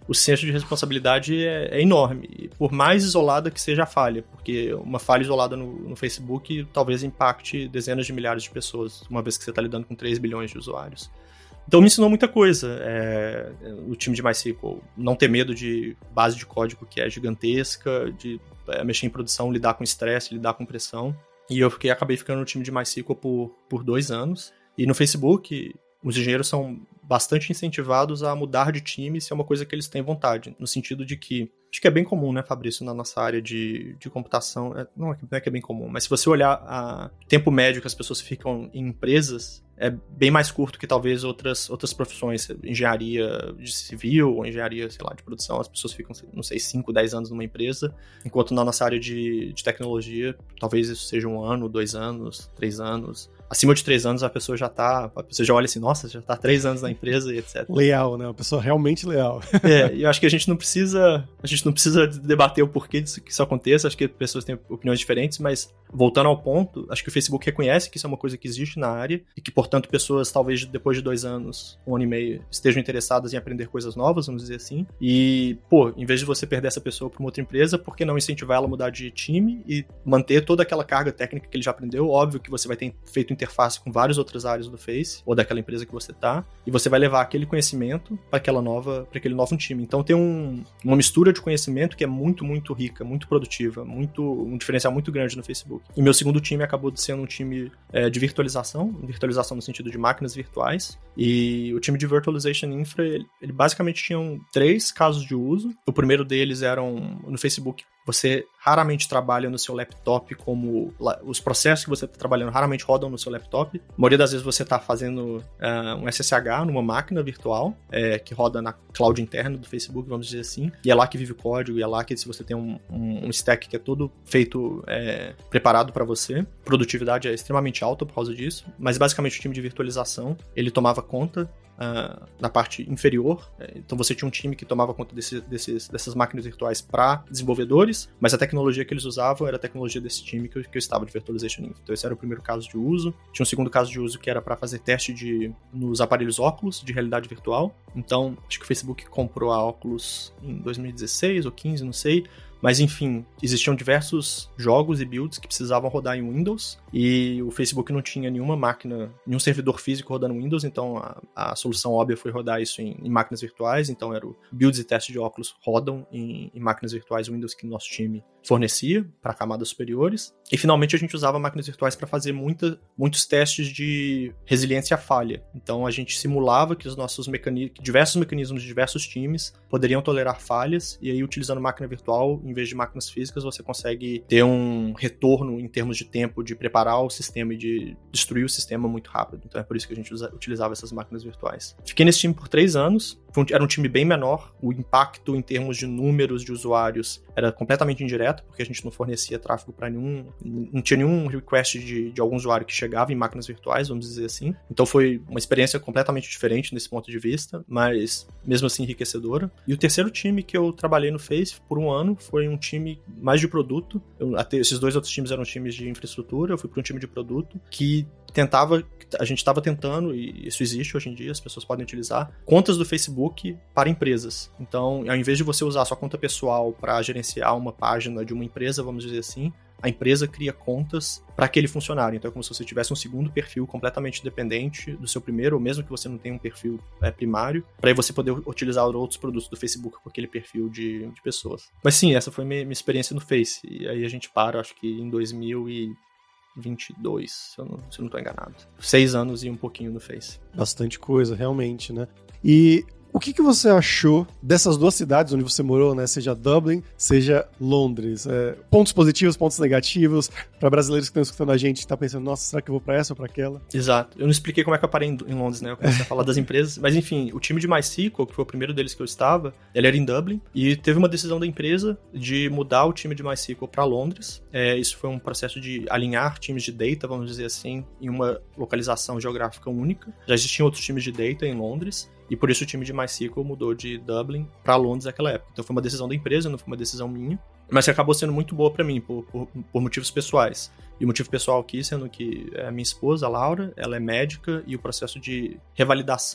S2: o senso de responsabilidade é, é enorme, por mais isolada que seja a falha, porque uma falha isolada no, no Facebook talvez impacte dezenas de milhares de pessoas, uma vez que você está lidando com três bilhões de usuários. Então me ensinou muita coisa, é, o time de MySQL, não ter medo de base de código que é gigantesca, de é, mexer em produção, lidar com estresse, lidar com pressão. E eu fiquei, acabei ficando no time de MySQL por, por dois anos. E no Facebook, os engenheiros são bastante incentivados a mudar de time se é uma coisa que eles têm vontade, no sentido de que, acho que é bem comum, né, Fabrício, na nossa área de, de computação, é, não, é, não é que é bem comum, mas se você olhar o tempo médio que as pessoas ficam em empresas, é bem mais curto que talvez outras, outras profissões, engenharia de civil ou engenharia, sei lá, de produção, as pessoas ficam, não sei, cinco, dez anos numa empresa, enquanto na nossa área de, de tecnologia, talvez isso seja um ano, dois anos, três anos. Acima de três anos a pessoa já tá, a pessoa já olha assim, nossa, já tá há três anos na empresa e etcétera.
S1: Leal, né? Uma pessoa realmente leal.
S2: É, e eu acho que a gente não precisa, a gente não precisa debater o porquê disso, que isso aconteça, acho que as pessoas têm opiniões diferentes, mas voltando ao ponto, acho que o Facebook reconhece que isso é uma coisa que existe na área e que, portanto, pessoas talvez depois de dois anos, um ano e meio, estejam interessadas em aprender coisas novas, vamos dizer assim, e, pô, em vez de você perder essa pessoa para uma outra empresa, por que não incentivar ela a mudar de time e manter toda aquela carga técnica que ele já aprendeu? Óbvio que você vai ter feito interface com várias outras áreas do Face, ou daquela empresa que você tá, e você vai levar aquele conhecimento para aquela nova, para aquele novo time. Então tem um, uma mistura de conhecimento que é muito, muito rica, muito produtiva, muito, um diferencial muito grande no Facebook. E meu segundo time acabou sendo um time é, de virtualização, virtualização no sentido de máquinas virtuais, e o time de Virtualization Infra, ele, ele basicamente tinham três casos de uso. O primeiro deles eram no Facebook. Você raramente trabalha no seu laptop como... Os processos que você está trabalhando raramente rodam no seu laptop. A maioria das vezes você está fazendo uh, um S S H numa máquina virtual, é, que roda na cloud interna do Facebook, vamos dizer assim. E é lá que vive o código, e é lá que se você tem um, um, um stack que é todo feito, é, preparado para você. A produtividade é extremamente alta por causa disso. Mas basicamente o time de virtualização, ele tomava conta Uh, na parte inferior, então você tinha um time que tomava conta desse, desses, dessas máquinas virtuais para desenvolvedores, mas a tecnologia que eles usavam era a tecnologia desse time que eu, que eu estava de Virtualization Infra. Então esse era o primeiro caso de uso. Tinha um segundo caso de uso que era para fazer teste de, nos aparelhos óculos de realidade virtual. Então acho que o Facebook comprou a Oculus em dois mil e dezesseis ou quinze, não sei. Mas, enfim, existiam diversos jogos e builds que precisavam rodar em Windows e o Facebook não tinha nenhuma máquina, nenhum servidor físico rodando Windows, então a, a solução óbvia foi rodar isso em, em máquinas virtuais, então era o builds e testes de óculos rodam em, em máquinas virtuais Windows que o nosso time fornecia para camadas superiores. E, finalmente, a gente usava máquinas virtuais para fazer muita, muitos testes de resiliência à falha. Então, a gente simulava que os nossos mecanismos, diversos mecanismos de diversos times poderiam tolerar falhas e aí, utilizando máquina virtual, em vez de máquinas físicas, você consegue ter um retorno em termos de tempo de preparar o sistema e de destruir o sistema muito rápido. Então é por isso que a gente usa, utilizava essas máquinas virtuais. Fiquei nesse time por três anos. Era um time bem menor. O impacto em termos de números de usuários era completamente indireto, porque a gente não fornecia tráfego para nenhum... Não tinha nenhum request de, de algum usuário que chegava em máquinas virtuais, vamos dizer assim. Então foi uma experiência completamente diferente nesse ponto de vista, mas mesmo assim enriquecedora. E o terceiro time que eu trabalhei no Face por um ano foi um time mais de produto. Eu, até, esses dois outros times eram times de infraestrutura, eu fui para um time de produto que tentava, a gente estava tentando, e isso existe hoje em dia, as pessoas podem utilizar, contas do Facebook para empresas. Então, ao invés de você usar a sua conta pessoal para gerenciar uma página de uma empresa, vamos dizer assim, a empresa cria contas para aquele funcionário. Então é como se você tivesse um segundo perfil completamente independente do seu primeiro, ou mesmo que você não tenha um perfil é, primário, para aí você poder utilizar outros produtos do Facebook com aquele perfil de, de pessoas. Mas sim, essa foi minha, minha experiência no Face. E aí a gente para, acho que em dois mil e vinte e dois, se eu não, se eu não tô enganado. Seis anos e um pouquinho no Face.
S1: Bastante coisa, realmente, né? E o que, que você achou dessas duas cidades onde você morou, né? Seja Dublin, seja Londres. É, pontos positivos, pontos negativos. Para brasileiros que estão escutando a gente, tá pensando, nossa, será que eu vou para essa ou para aquela?
S2: Exato. Eu não expliquei como é que eu parei em, em Londres, né? Eu comecei a falar das empresas. Mas enfim, o time de MySQL, que foi o primeiro deles que eu estava, ele era em Dublin. E teve uma decisão da empresa de mudar o time de MySQL para Londres. É, isso foi um processo de alinhar times de data, vamos dizer assim, em uma localização geográfica única. Já existiam outros times de data em Londres. E por isso o time de MySQL mudou de Dublin para Londres naquela época. Então foi uma decisão da empresa, não foi uma decisão minha. Mas que acabou sendo muito boa para mim, por, por, por motivos pessoais. E o motivo pessoal aqui sendo que a minha esposa, a Laura, ela é médica e o processo de revalidação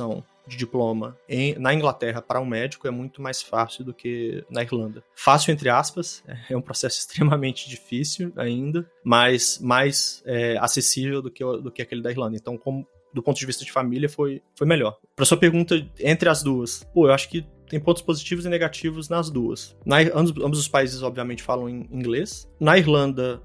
S2: de diploma em, na Inglaterra para um médico é muito mais fácil do que na Irlanda. Fácil, entre aspas, é um processo extremamente difícil ainda, mas mais é, acessível do que, do que aquele da Irlanda. Então, como, do ponto de vista de família, foi, foi melhor. Para sua pergunta, entre as duas, pô, eu acho que tem pontos positivos e negativos nas duas. Na, ambos, ambos os países, obviamente, falam em inglês. Na Irlanda,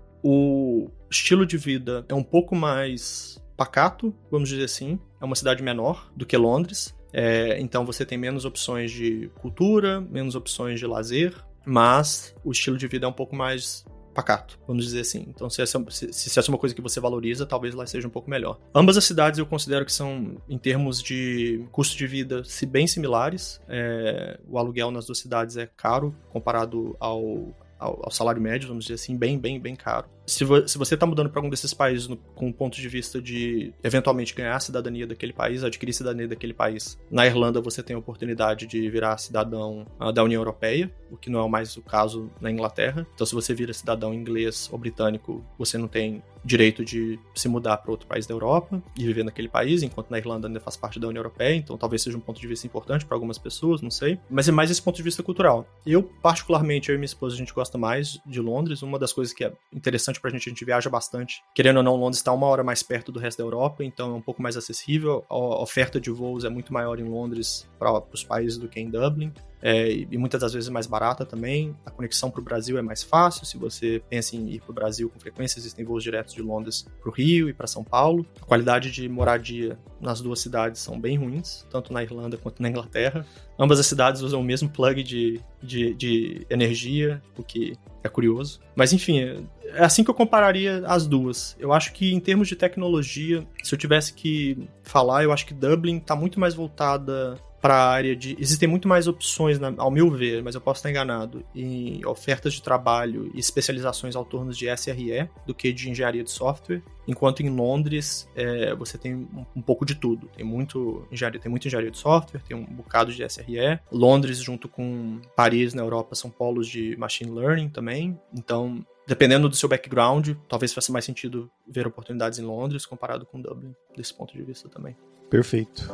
S2: o estilo de vida é um pouco mais pacato, vamos dizer assim. É uma cidade menor do que Londres. É, então você tem menos opções de cultura, menos opções de lazer, mas o estilo de vida é um pouco mais pacato, vamos dizer assim. Então, se essa, se, se essa é uma coisa que você valoriza, talvez lá seja um pouco melhor. Ambas as cidades eu considero que são, em termos de custo de vida, se bem similares. É, o aluguel nas duas cidades é caro comparado ao, ao, ao salário médio, vamos dizer assim, bem, bem, bem caro. Se, vo, se você está mudando para algum desses países no, com o ponto de vista de, eventualmente, ganhar a cidadania daquele país, adquirir a cidadania daquele país, na Irlanda você tem a oportunidade de virar cidadão uh, da União Europeia, o que não é mais o caso na Inglaterra. Então, se você vira cidadão inglês ou britânico, você não tem direito de se mudar para outro país da Europa e viver naquele país, enquanto na Irlanda ainda faz parte da União Europeia. Então, talvez seja um ponto de vista importante para algumas pessoas, não sei. Mas é mais esse ponto de vista cultural. Eu, particularmente, eu e minha esposa, a gente gosta mais de Londres. Uma das coisas que é interessante pra gente, a gente viaja bastante. Querendo ou não, Londres está uma hora mais perto do resto da Europa, então é um pouco mais acessível. A oferta de voos é muito maior em Londres para os países do que em Dublin. É, e muitas das vezes mais barata também. A conexão para o Brasil é mais fácil. Se você pensa em ir para o Brasil com frequência, existem voos diretos de Londres para o Rio e para São Paulo. A qualidade de moradia nas duas cidades são bem ruins, tanto na Irlanda quanto na Inglaterra. Ambas as cidades usam o mesmo plug de, de, de energia, o que é curioso. Mas enfim, é assim que eu compararia as duas. Eu acho que em termos de tecnologia, se eu tivesse que falar, eu acho que Dublin está muito mais voltada para a área de... Existem muito mais opções, ao meu ver, mas eu posso estar enganado, em ofertas de trabalho e especializações ao torno de S R E do que de engenharia de software, enquanto em Londres é, você tem um, um pouco de tudo. Tem muito engenharia, tem muita engenharia de software, tem um bocado de S R E. Londres, junto com Paris, na Europa, são polos de machine learning também. Então, dependendo do seu background, talvez faça mais sentido ver oportunidades em Londres comparado com Dublin, desse ponto de vista também.
S1: Perfeito.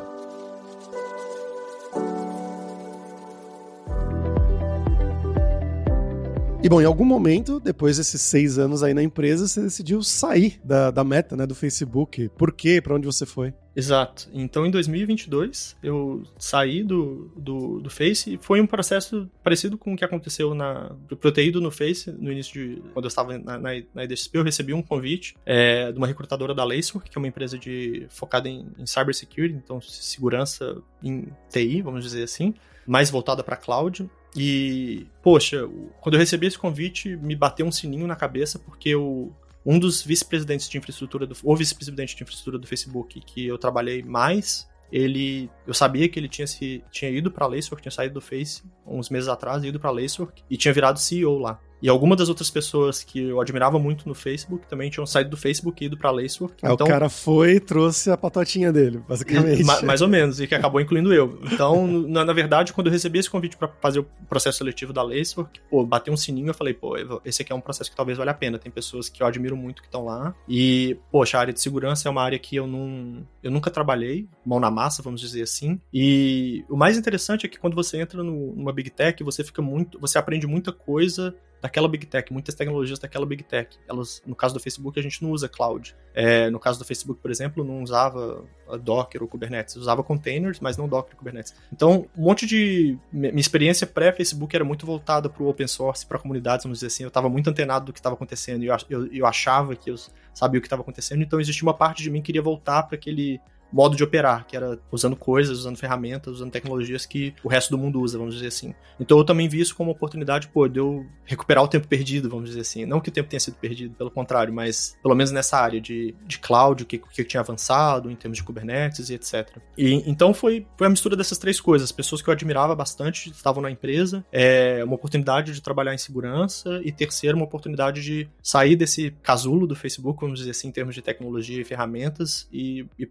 S1: E bom, em algum momento, depois desses seis anos aí na empresa, você decidiu sair da, da Meta, né, do Facebook. Por quê? Pra onde você foi?
S2: Exato. Então, em dois mil e vinte e dois, eu saí do, do, do Face e foi um processo parecido com o que aconteceu na... Pra eu ter ido no Face, no início de... Quando eu estava na, na, na I D X P, eu recebi um convite é, de uma recrutadora da Lacework, que é uma empresa de, focada em, em cybersecurity, então segurança em T I, vamos dizer assim, mais voltada para cloud. E, poxa, quando eu recebi esse convite, me bateu um sininho na cabeça, porque eu, um dos vice-presidentes de infraestrutura, do, ou vice-presidente de infraestrutura do Facebook, que eu trabalhei mais, ele, eu sabia que ele tinha, se, tinha ido para a Lacework, tinha saído do Face uns meses atrás, ido para a Lacework, e tinha virado C E O lá. E algumas das outras pessoas que eu admirava muito no Facebook também tinham saído do Facebook e ido pra Lacework.
S1: Ah, então, o cara foi e trouxe a patotinha dele, basicamente.
S2: Ma- mais ou menos, e que acabou incluindo eu. Então, na, na verdade, quando eu recebi esse convite pra fazer o processo seletivo da Lacework, pô, bateu um sininho, eu falei, pô, esse aqui é um processo que talvez valha a pena. Tem pessoas que eu admiro muito que estão lá. E, poxa, a área de segurança é uma área que eu não... Eu nunca trabalhei, mão na massa, vamos dizer assim. E o mais interessante é que quando você entra no, numa Big Tech, você fica muito... Você aprende muita coisa daquela Big Tech, muitas tecnologias daquela Big Tech. Elas, no caso do Facebook, a gente não usa cloud. É, no caso do Facebook, por exemplo, não usava Docker ou Kubernetes. Usava containers, mas não Docker e Kubernetes. Então, um monte de... Minha experiência pré-Facebook era muito voltada para o open source, para comunidades, vamos dizer assim. Eu estava muito antenado do que estava acontecendo e eu, eu, eu achava que eu sabia o que estava acontecendo. Então, existia uma parte de mim que queria voltar para aquele modo de operar, que era usando coisas, usando ferramentas, usando tecnologias que o resto do mundo usa, vamos dizer assim. Então eu também vi isso como uma oportunidade, pô, de eu recuperar o tempo perdido, vamos dizer assim. Não que o tempo tenha sido perdido, pelo contrário, mas pelo menos nessa área de, de cloud, o que, que tinha avançado em termos de Kubernetes e etcétera. E então foi, foi a mistura dessas três coisas. Pessoas que eu admirava bastante estavam na empresa, é, uma oportunidade de trabalhar em segurança e terceiro, uma oportunidade de sair desse casulo do Facebook, vamos dizer assim, em termos de tecnologia e ferramentas e ir para uma empresa que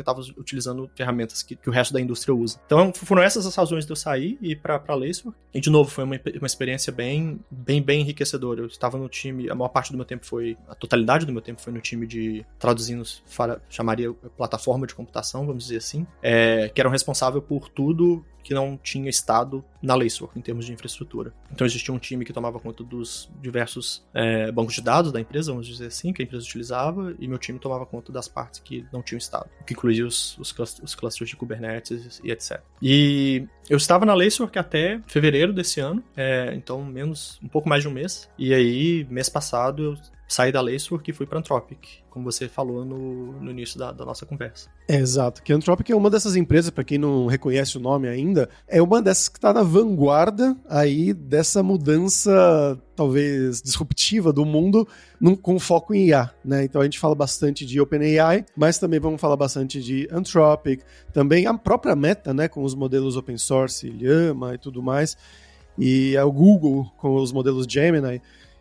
S2: estava utilizando ferramentas que, que o resto da indústria usa. Então, foram essas as razões de eu sair e ir para a Lacework. E, de novo, foi uma, uma experiência bem, bem, bem enriquecedora. Eu estava no time, a maior parte do meu tempo foi, a totalidade do meu tempo foi no time de, traduzindo, chamaria plataforma de computação, vamos dizer assim, é, que eram responsável por tudo que não tinha estado na Lacework, em termos de infraestrutura. Então existia um time que tomava conta dos diversos é, bancos de dados da empresa, vamos dizer assim, que a empresa utilizava, e meu time tomava conta das partes que não tinham estado, que incluía os, os, os clusters de Kubernetes e etcétera. E eu estava na Lacework até fevereiro desse ano, é, então menos, um pouco mais de um mês, e aí, mês passado, eu saí da Lacework e fui para Anthropic, como você falou no, no início da, da nossa conversa.
S1: É, exato, que a Anthropic é uma dessas empresas, para quem não reconhece o nome ainda, é uma dessas que está na vanguarda aí dessa mudança, talvez, disruptiva do mundo, num, com foco em I A, né? Então a gente fala bastante de OpenAI, mas também vamos falar bastante de Anthropic, também a própria Meta, né, com os modelos open source, Llama e tudo mais, e o Google com os modelos Gemini.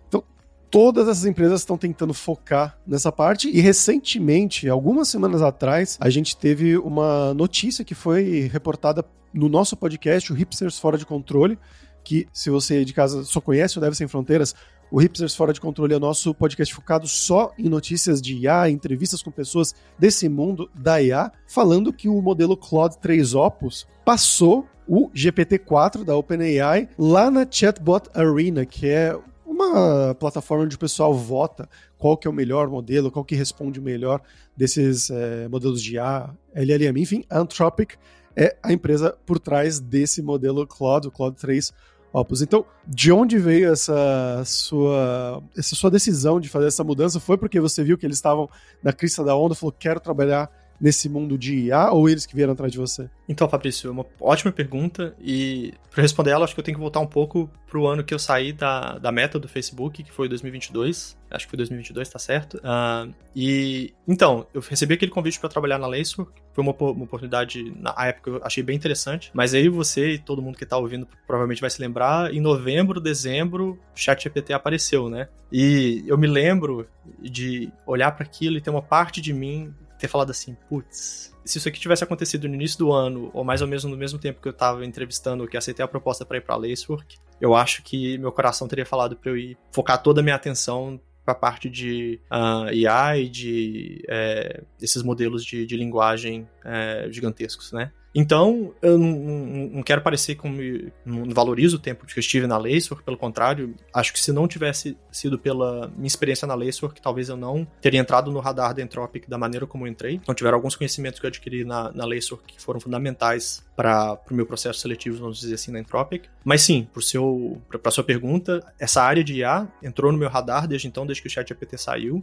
S1: Todas essas empresas estão tentando focar nessa parte e recentemente, algumas semanas atrás, a gente teve uma notícia que foi reportada no nosso podcast, o Hipsters Fora de Controle, que se você de casa só conhece o Deve Sem Fronteiras, o Hipsters Fora de Controle é o nosso podcast focado só em notícias de I A, entrevistas com pessoas desse mundo da I A, falando que o modelo Claude três Opus passou o G P T quatro da OpenAI lá na Chatbot Arena, que é uma plataforma onde o pessoal vota qual que é o melhor modelo, qual que responde melhor desses é, modelos de I A, L L M, enfim, a Anthropic é a empresa por trás desse modelo Claude, o Claude três Opus. Então, de onde veio essa sua, essa sua decisão de fazer essa mudança? Foi porque você viu que eles estavam na crista da onda, falou, quero trabalhar nesse mundo de I A, ou eles que vieram atrás de você?
S2: Então, Fabrício, é uma ótima pergunta, e para responder ela, acho que eu tenho que voltar um pouco pro ano que eu saí da, da Meta do Facebook, que foi dois mil e vinte e dois, acho que foi dois mil e vinte e dois, tá certo? Uh, e, então, eu recebi aquele convite para trabalhar na Lacework, foi uma, uma oportunidade, na época eu achei bem interessante, mas aí você e todo mundo que tá ouvindo provavelmente vai se lembrar, em novembro, dezembro, o ChatGPT apareceu, né? E eu me lembro de olhar para aquilo e ter uma parte de mim ter falado assim, putz, se isso aqui tivesse acontecido no início do ano, ou mais ou menos no mesmo tempo que eu tava entrevistando, que aceitei a proposta para ir pra Lacework, eu acho que meu coração teria falado para eu ir focar toda a minha atenção para a parte de uh, I A e de é, esses modelos de, de linguagem é, gigantescos, né? Então, eu não, não, não quero parecer como não valorizo o tempo que eu estive na Lacework, pelo contrário, acho que se não tivesse sido pela minha experiência na Lacework, talvez eu não teria entrado no radar da Anthropic da maneira como eu entrei. Então, tiveram alguns conhecimentos que eu adquiri na, na Lacework que foram fundamentais para o meu processo seletivo, vamos dizer assim, na Anthropic. Mas sim, para a sua pergunta, essa área de I A entrou no meu radar desde então, desde que o ChatGPT saiu,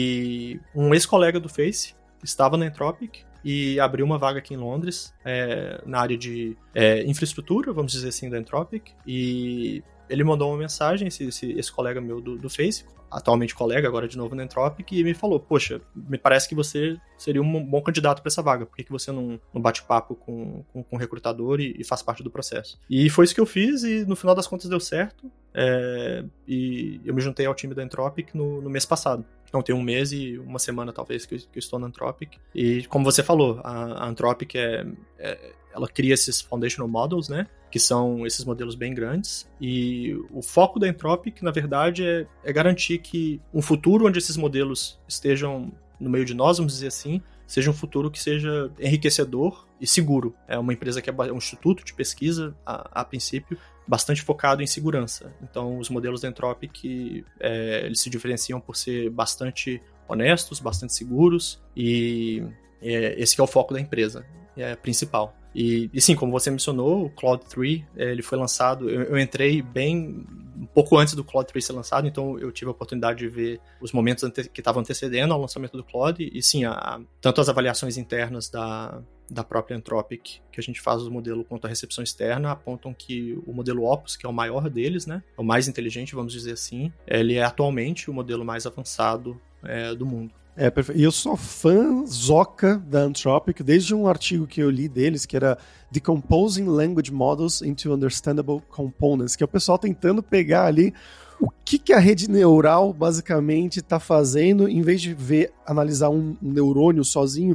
S2: e um ex-colega do Face estava na Anthropic e abriu uma vaga aqui em Londres, é, na área de é, infraestrutura, vamos dizer assim, da Anthropic, e ele mandou uma mensagem, esse, esse, esse colega meu do, do Face, atualmente colega, agora de novo na Anthropic, e me falou, poxa, me parece que você seria um bom candidato para essa vaga, por que, que você não, não bate papo com, com, com o recrutador e, e faz parte do processo? E foi isso que eu fiz, e no final das contas deu certo, é, e eu me juntei ao time da Anthropic no, no mês passado. Então tem um mês e uma semana, talvez, que eu, que eu estou na Anthropic. E como você falou, a, a Anthropic é, é, ela cria esses foundational models, né? Que são esses modelos bem grandes. E o foco da Anthropic, na verdade, é, é garantir que um futuro onde esses modelos estejam no meio de nós, vamos dizer assim, seja um futuro que seja enriquecedor e seguro. É uma empresa que é um instituto de pesquisa, a, a princípio, bastante focado em segurança. Então, os modelos da Anthropic, é, eles se diferenciam por ser bastante honestos, bastante seguros, e é, esse que é o foco da empresa, é principal. E, e sim, como você mencionou, o Claude três, ele foi lançado, eu, eu entrei bem um pouco antes do Claude três ser lançado, então eu tive a oportunidade de ver os momentos ante- que estavam antecedendo ao lançamento do Claude, e sim, a, tanto as avaliações internas da, da própria Anthropic, que a gente faz o modelo, quanto a recepção externa, apontam que o modelo Opus, que é o maior deles, né, o mais inteligente, vamos dizer assim, ele é atualmente o modelo mais avançado é, do mundo.
S1: É, perfeito. E eu sou fãzoca da Anthropic, desde um artigo que eu li deles, que era Decomposing Language Models into Understandable Components, que é o pessoal tentando pegar ali o que, que a rede neural basicamente está fazendo, em vez de ver, analisar um, um neurônio sozinho,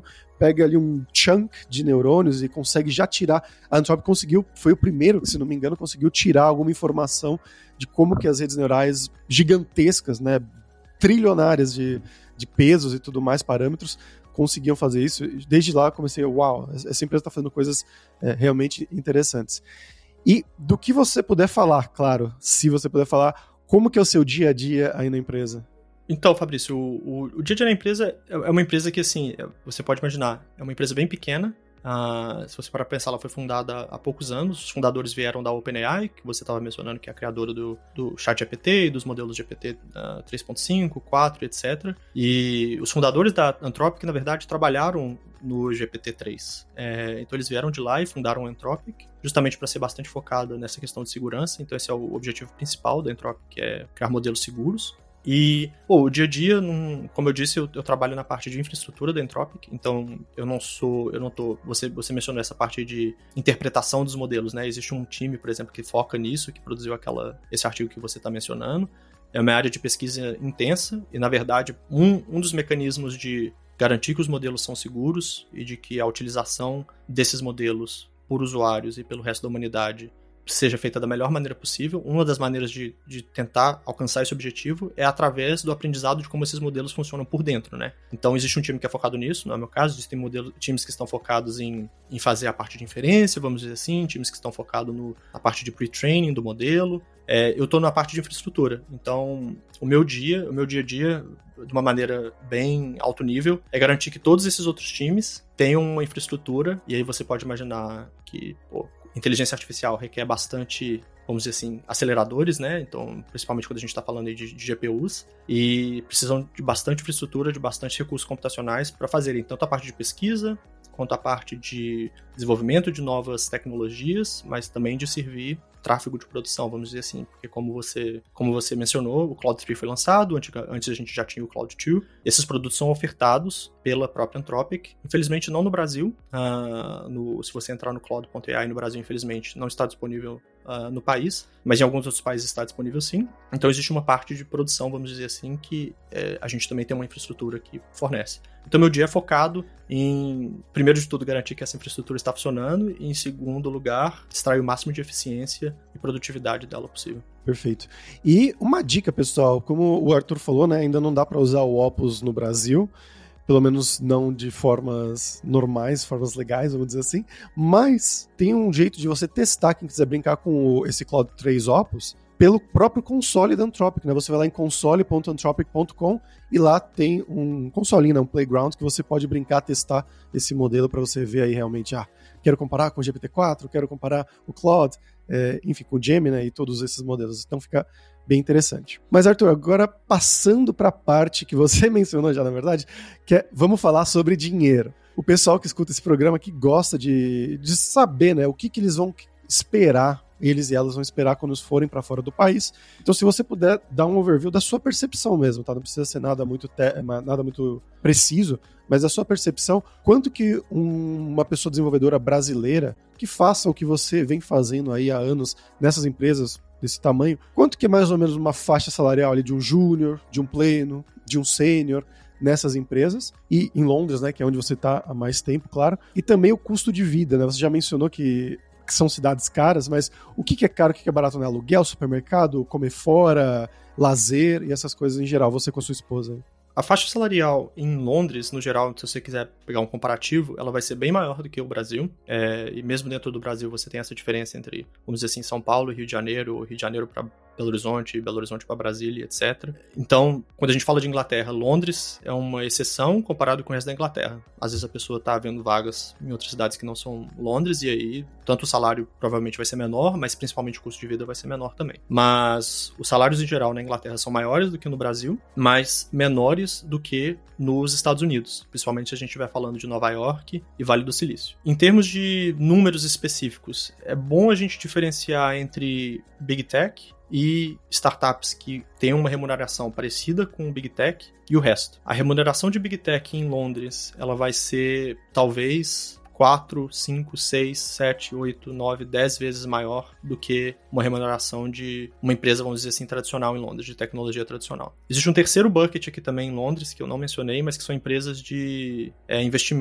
S1: pega ali um chunk de neurônios e consegue já tirar. A Anthropic conseguiu, foi o primeiro, se não me engano, conseguiu tirar alguma informação de como que as redes neurais gigantescas, né, trilionárias de, de pesos e tudo mais, parâmetros, conseguiam fazer isso. Desde lá eu comecei, uau, essa empresa está fazendo coisas é, realmente interessantes. E do que você puder falar, claro, se você puder falar, como que é o seu dia a dia aí na empresa?
S2: Então, Fabrício, o, o, o dia a dia na empresa é uma empresa que, assim, você pode imaginar, é uma empresa bem pequena. Uh, se você parar pra pensar, ela foi fundada há poucos anos. Os fundadores vieram da OpenAI, que você estava mencionando, que é a criadora do, do ChatGPT e dos modelos G P T uh, três ponto cinco, quatro, etcétera. E os fundadores da Anthropic, na verdade, trabalharam no G P T três. É, então eles vieram de lá e fundaram a Anthropic, justamente para ser bastante focada nessa questão de segurança. Então esse é o objetivo principal da Anthropic, que é criar modelos seguros. E, pô, o dia a dia, num, como eu disse, eu, eu trabalho na parte de infraestrutura da Anthropic, então eu não sou, eu não tô, você, você mencionou essa parte de interpretação dos modelos, né? Existe um time, por exemplo, que foca nisso, que produziu aquela, esse artigo que você está mencionando. É uma área de pesquisa intensa e, na verdade, um, um dos mecanismos de garantir que os modelos são seguros e de que a utilização desses modelos por usuários e pelo resto da humanidade seja feita da melhor maneira possível. Uma das maneiras de, de tentar alcançar esse objetivo é através do aprendizado de como esses modelos funcionam por dentro, né? Então, existe um time que é focado nisso, não é o meu caso, existem modelos, times que estão focados em, em fazer a parte de inferência, vamos dizer assim, times que estão focados no, na parte de pre-training do modelo. É, eu estou na parte de infraestrutura, então o meu dia, o meu dia a dia, de uma maneira bem alto nível, é garantir que todos esses outros times tenham uma infraestrutura, e aí você pode imaginar que, pô, inteligência artificial requer bastante, vamos dizer assim, aceleradores, né? Então, principalmente quando a gente está falando aí de, de G P Us, e precisam de bastante infraestrutura, de bastante recursos computacionais para fazerem tanto a parte de pesquisa, quanto a parte de desenvolvimento de novas tecnologias, mas também de servir tráfego de produção, vamos dizer assim, porque como você, como você mencionou, o Cloud três foi lançado, antes a gente já tinha o Cloud dois, esses produtos são ofertados pela própria Anthropic, infelizmente não no Brasil, uh, no, se você entrar no cloud ponto a i no Brasil, infelizmente não está disponível uh, no país, mas em alguns outros países está disponível sim, então existe uma parte de produção, vamos dizer assim, que eh, a gente também tem uma infraestrutura que fornece. Então meu dia é focado em, primeiro de tudo, garantir que essa infraestrutura está funcionando e, em segundo lugar, extrair o máximo de eficiência e produtividade dela possível.
S1: Perfeito. E uma dica, pessoal, como o Arthur falou, né, ainda não dá para usar o Opus no Brasil, pelo menos não de formas normais, formas legais, vamos dizer assim, mas tem um jeito de você testar, quem quiser brincar com o, esse Cloud três Opus, pelo próprio console da Anthropic, né? Você vai lá em console ponto anthropic ponto com e lá tem um consolinho, né? Um playground que você pode brincar, testar esse modelo para você ver aí realmente, ah, quero comparar com o G P T quatro, quero comparar o Claude, é, enfim, com o Gemini, né? E todos esses modelos. Então fica bem interessante. Mas, Arthur, agora passando para a parte que você mencionou já, na verdade, que é, vamos falar sobre dinheiro. O pessoal que escuta esse programa que gosta de, de saber, né? O que, que eles vão esperar, eles e elas vão esperar quando forem para fora do país. Então, se você puder dar um overview da sua percepção mesmo, tá? Não precisa ser nada muito, te- nada muito preciso, mas da sua percepção, quanto que um, uma pessoa desenvolvedora brasileira que faça o que você vem fazendo aí há anos nessas empresas desse tamanho, quanto que é mais ou menos uma faixa salarial ali de um júnior, de um pleno, de um sênior nessas empresas, e em Londres, né, que é onde você está há mais tempo, claro, e também o custo de vida, né? Você já mencionou que que são cidades caras, mas o que é caro, o que é barato, né? Aluguel, supermercado, comer fora, lazer e essas coisas em geral, você com a sua esposa.
S2: A faixa salarial em Londres, no geral, se você quiser pegar um comparativo, ela vai ser bem maior do que o Brasil. É, e mesmo dentro do Brasil você tem essa diferença entre, vamos dizer assim, São Paulo, Rio de Janeiro, Rio de Janeiro para Belo Horizonte, Belo Horizonte para Brasília, etcétera. Então, quando a gente fala de Inglaterra, Londres é uma exceção comparado com o resto da Inglaterra. Às vezes a pessoa está vendo vagas em outras cidades que não são Londres, e aí tanto o salário provavelmente vai ser menor, mas principalmente o custo de vida vai ser menor também. Mas os salários em geral na Inglaterra são maiores do que no Brasil, mas menores do que nos Estados Unidos, principalmente se a gente estiver falando de Nova York e Vale do Silício. Em termos de números específicos, é bom a gente diferenciar entre Big Tech e startups que têm uma remuneração parecida com o Big Tech e o resto. A remuneração de Big Tech em Londres, ela vai ser talvez quatro, cinco, seis, sete, oito, nove, dez vezes maior do que uma remuneração de uma empresa, vamos dizer assim, tradicional em Londres, de tecnologia tradicional. Existe um terceiro bucket aqui também em Londres, que eu não mencionei, mas que são empresas de é, investimento.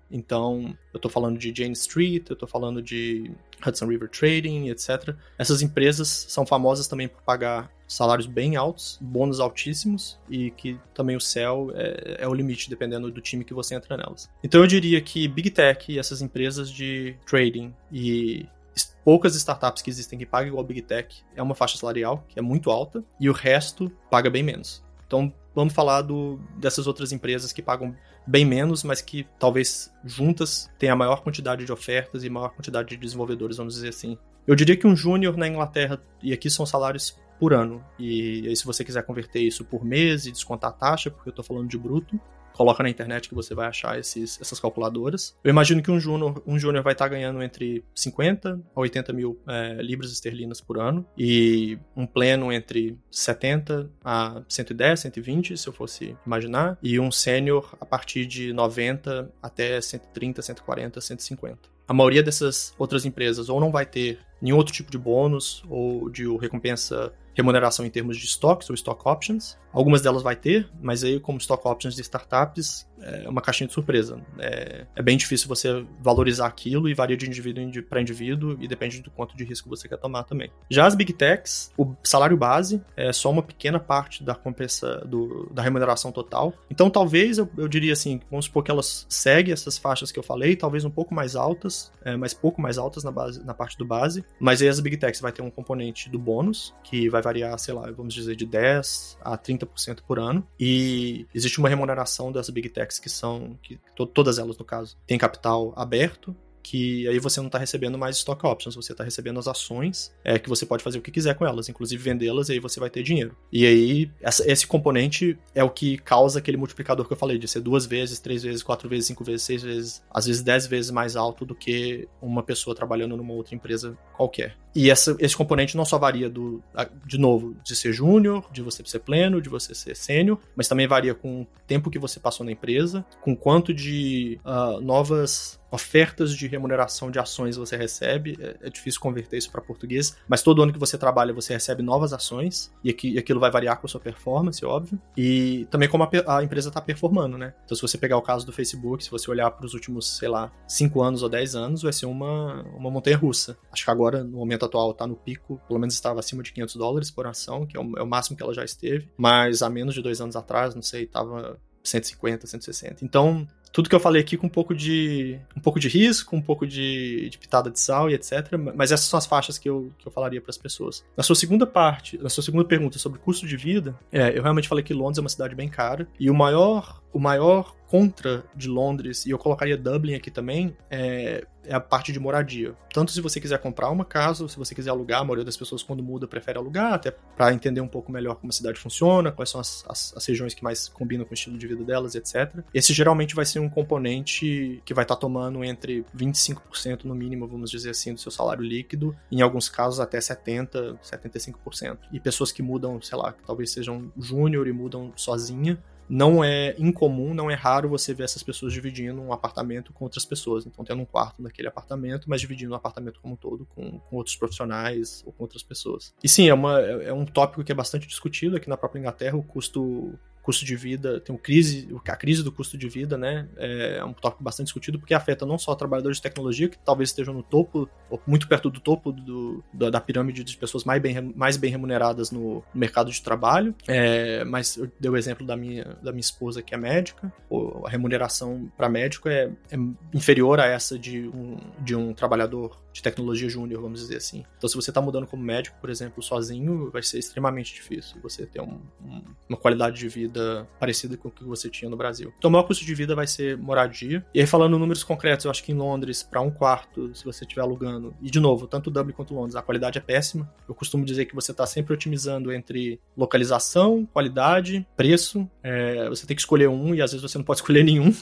S2: Então, eu estou falando de Jane Street, eu estou falando de Hudson River Trading, etcétera. Essas empresas são famosas também por pagar salários bem altos, bônus altíssimos, e que também o céu é, é o limite, dependendo do time que você entra nelas. Então eu diria que Big Tech e essas empresas de trading e poucas startups que existem que pagam igual Big Tech é uma faixa salarial que é muito alta, e o resto paga bem menos. Então vamos falar do, dessas outras empresas que pagam bem menos, mas que talvez juntas tenham a maior quantidade de ofertas e maior quantidade de desenvolvedores, vamos dizer assim. Eu diria que um júnior na Inglaterra, e aqui são salários por ano, e aí se você quiser converter isso por mês e descontar a taxa, porque eu estou falando de bruto, coloca na internet que você vai achar esses, essas calculadoras. Eu imagino que um júnior um júnior vai estar ganhando entre cinquenta a oitenta mil é, libras esterlinas por ano, e um pleno entre setenta a cento e dez, cento e vinte, se eu fosse imaginar, e um sênior a partir de noventa até cento e trinta, cento e quarenta, cento e cinquenta. A maioria dessas outras empresas ou não vai ter nenhum outro tipo de bônus ou de recompensa, remuneração em termos de stocks ou stock options. Algumas delas vai ter, mas aí como stock options de startups é uma caixinha de surpresa. É, é bem difícil você valorizar aquilo e varia de indivíduo para indivíduo e depende do quanto de risco você quer tomar também. Já as Big Techs, o salário base é só uma pequena parte da compensa, do, da remuneração total. Então talvez eu, eu diria assim, vamos supor que elas seguem essas faixas que eu falei, talvez um pouco mais altas, é, mas pouco mais altas na, base, na parte do base, mas aí as Big Techs vai ter um componente do bônus, que vai variar, sei lá, vamos dizer de dez a trinta por cento por ano, e existe uma remuneração das Big Techs que são, que, to, todas elas no caso, tem capital aberto, que aí você não está recebendo mais stock options, você está recebendo as ações, é, que você pode fazer o que quiser com elas, inclusive vendê-las, e aí você vai ter dinheiro. E aí, essa, esse componente é o que causa aquele multiplicador que eu falei, de ser duas vezes, três vezes, quatro vezes, cinco vezes, seis vezes, às vezes dez vezes mais alto do que uma pessoa trabalhando numa outra empresa qualquer. E essa, esse componente não só varia do, de novo, de ser júnior, de você ser pleno, de você ser sênior, mas também varia com o tempo que você passou na empresa, com quanto de uh, novas ofertas de remuneração de ações você recebe. É, é difícil converter isso para português, mas todo ano que você trabalha você recebe novas ações, e, aqui, e aquilo vai variar com a sua performance, óbvio, e também como a, a empresa está performando, né? Então se você pegar o caso do Facebook, se você olhar para os últimos, sei lá, cinco anos ou dez anos, vai ser uma, uma montanha-russa. Acho que agora, no momento atual, está no pico, pelo menos estava acima de quinhentos dólares por ação, que é o, é o máximo que ela já esteve, mas há menos de dois anos atrás, não sei, estava cento e cinquenta, cento e sessenta. Então, tudo que eu falei aqui com um pouco de, um pouco de risco, um pouco de, de pitada de sal e etcétera. Mas essas são as faixas que eu, que eu falaria para as pessoas. Na sua segunda parte, na sua segunda pergunta sobre custo de vida, é, eu realmente falei que Londres é uma cidade bem cara. E o maior, o maior contra de Londres, e eu colocaria Dublin aqui também, é, é a parte de moradia. Tanto se você quiser comprar uma casa, ou se você quiser alugar, a maioria das pessoas quando muda prefere alugar, até para entender um pouco melhor como a cidade funciona, quais são as, as, as regiões que mais combinam com o estilo de vida delas, etcétera. Esse geralmente vai ser um componente que vai estar tá tomando entre vinte e cinco por cento no mínimo, vamos dizer assim, do seu salário líquido, em alguns casos até setenta por cento, setenta e cinco por cento. E pessoas que mudam, sei lá, que talvez sejam júnior e mudam sozinha, não é incomum, não é raro você ver essas pessoas dividindo um apartamento com outras pessoas. Então, tendo um quarto naquele apartamento, mas dividindo o apartamento como um todo com, com outros profissionais ou com outras pessoas. E sim, é, uma, é um tópico que é bastante discutido aqui na própria Inglaterra, o custo... custo de vida, tem um crise, a crise do custo de vida, né, é um tópico bastante discutido, porque afeta não só trabalhadores de tecnologia, que talvez estejam no topo, ou muito perto do topo do, da, da pirâmide de pessoas mais bem, mais bem remuneradas no mercado de trabalho, é, mas eu dei o exemplo da minha, da minha esposa, que é médica, a remuneração para médico é, é inferior a essa de um, de um trabalhador de tecnologia júnior, vamos dizer assim. Então, se você está mudando como médico, por exemplo, sozinho, vai ser extremamente difícil você ter um, um, uma qualidade de vida parecida com o que você tinha no Brasil. Então, o maior custo de vida vai ser moradia. E aí, falando em números concretos, eu acho que em Londres, para um quarto, se você estiver alugando, e de novo, tanto Dublin quanto Londres, a qualidade é péssima. Eu costumo dizer que você está sempre otimizando entre localização, qualidade, preço. É, você tem que escolher um, e às vezes você não pode escolher nenhum.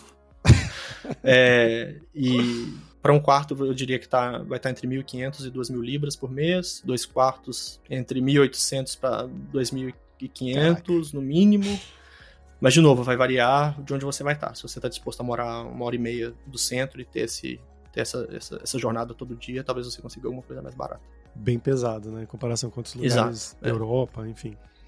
S2: é, e... Para um quarto, eu diria que tá, vai estar entre mil e quinhentos e duas mil libras por mês. Dois quartos, entre mil e oitocentos para dois mil e quinhentos, no mínimo. Mas, de novo, vai variar de onde você vai estar. Se você está disposto a morar uma hora e meia do centro e ter, esse, ter essa, essa, essa jornada todo dia, talvez você consiga alguma coisa mais barata.
S1: Bem pesado, né? Em comparação com outros lugares
S2: Exato,
S1: da
S2: é.
S1: Europa, enfim.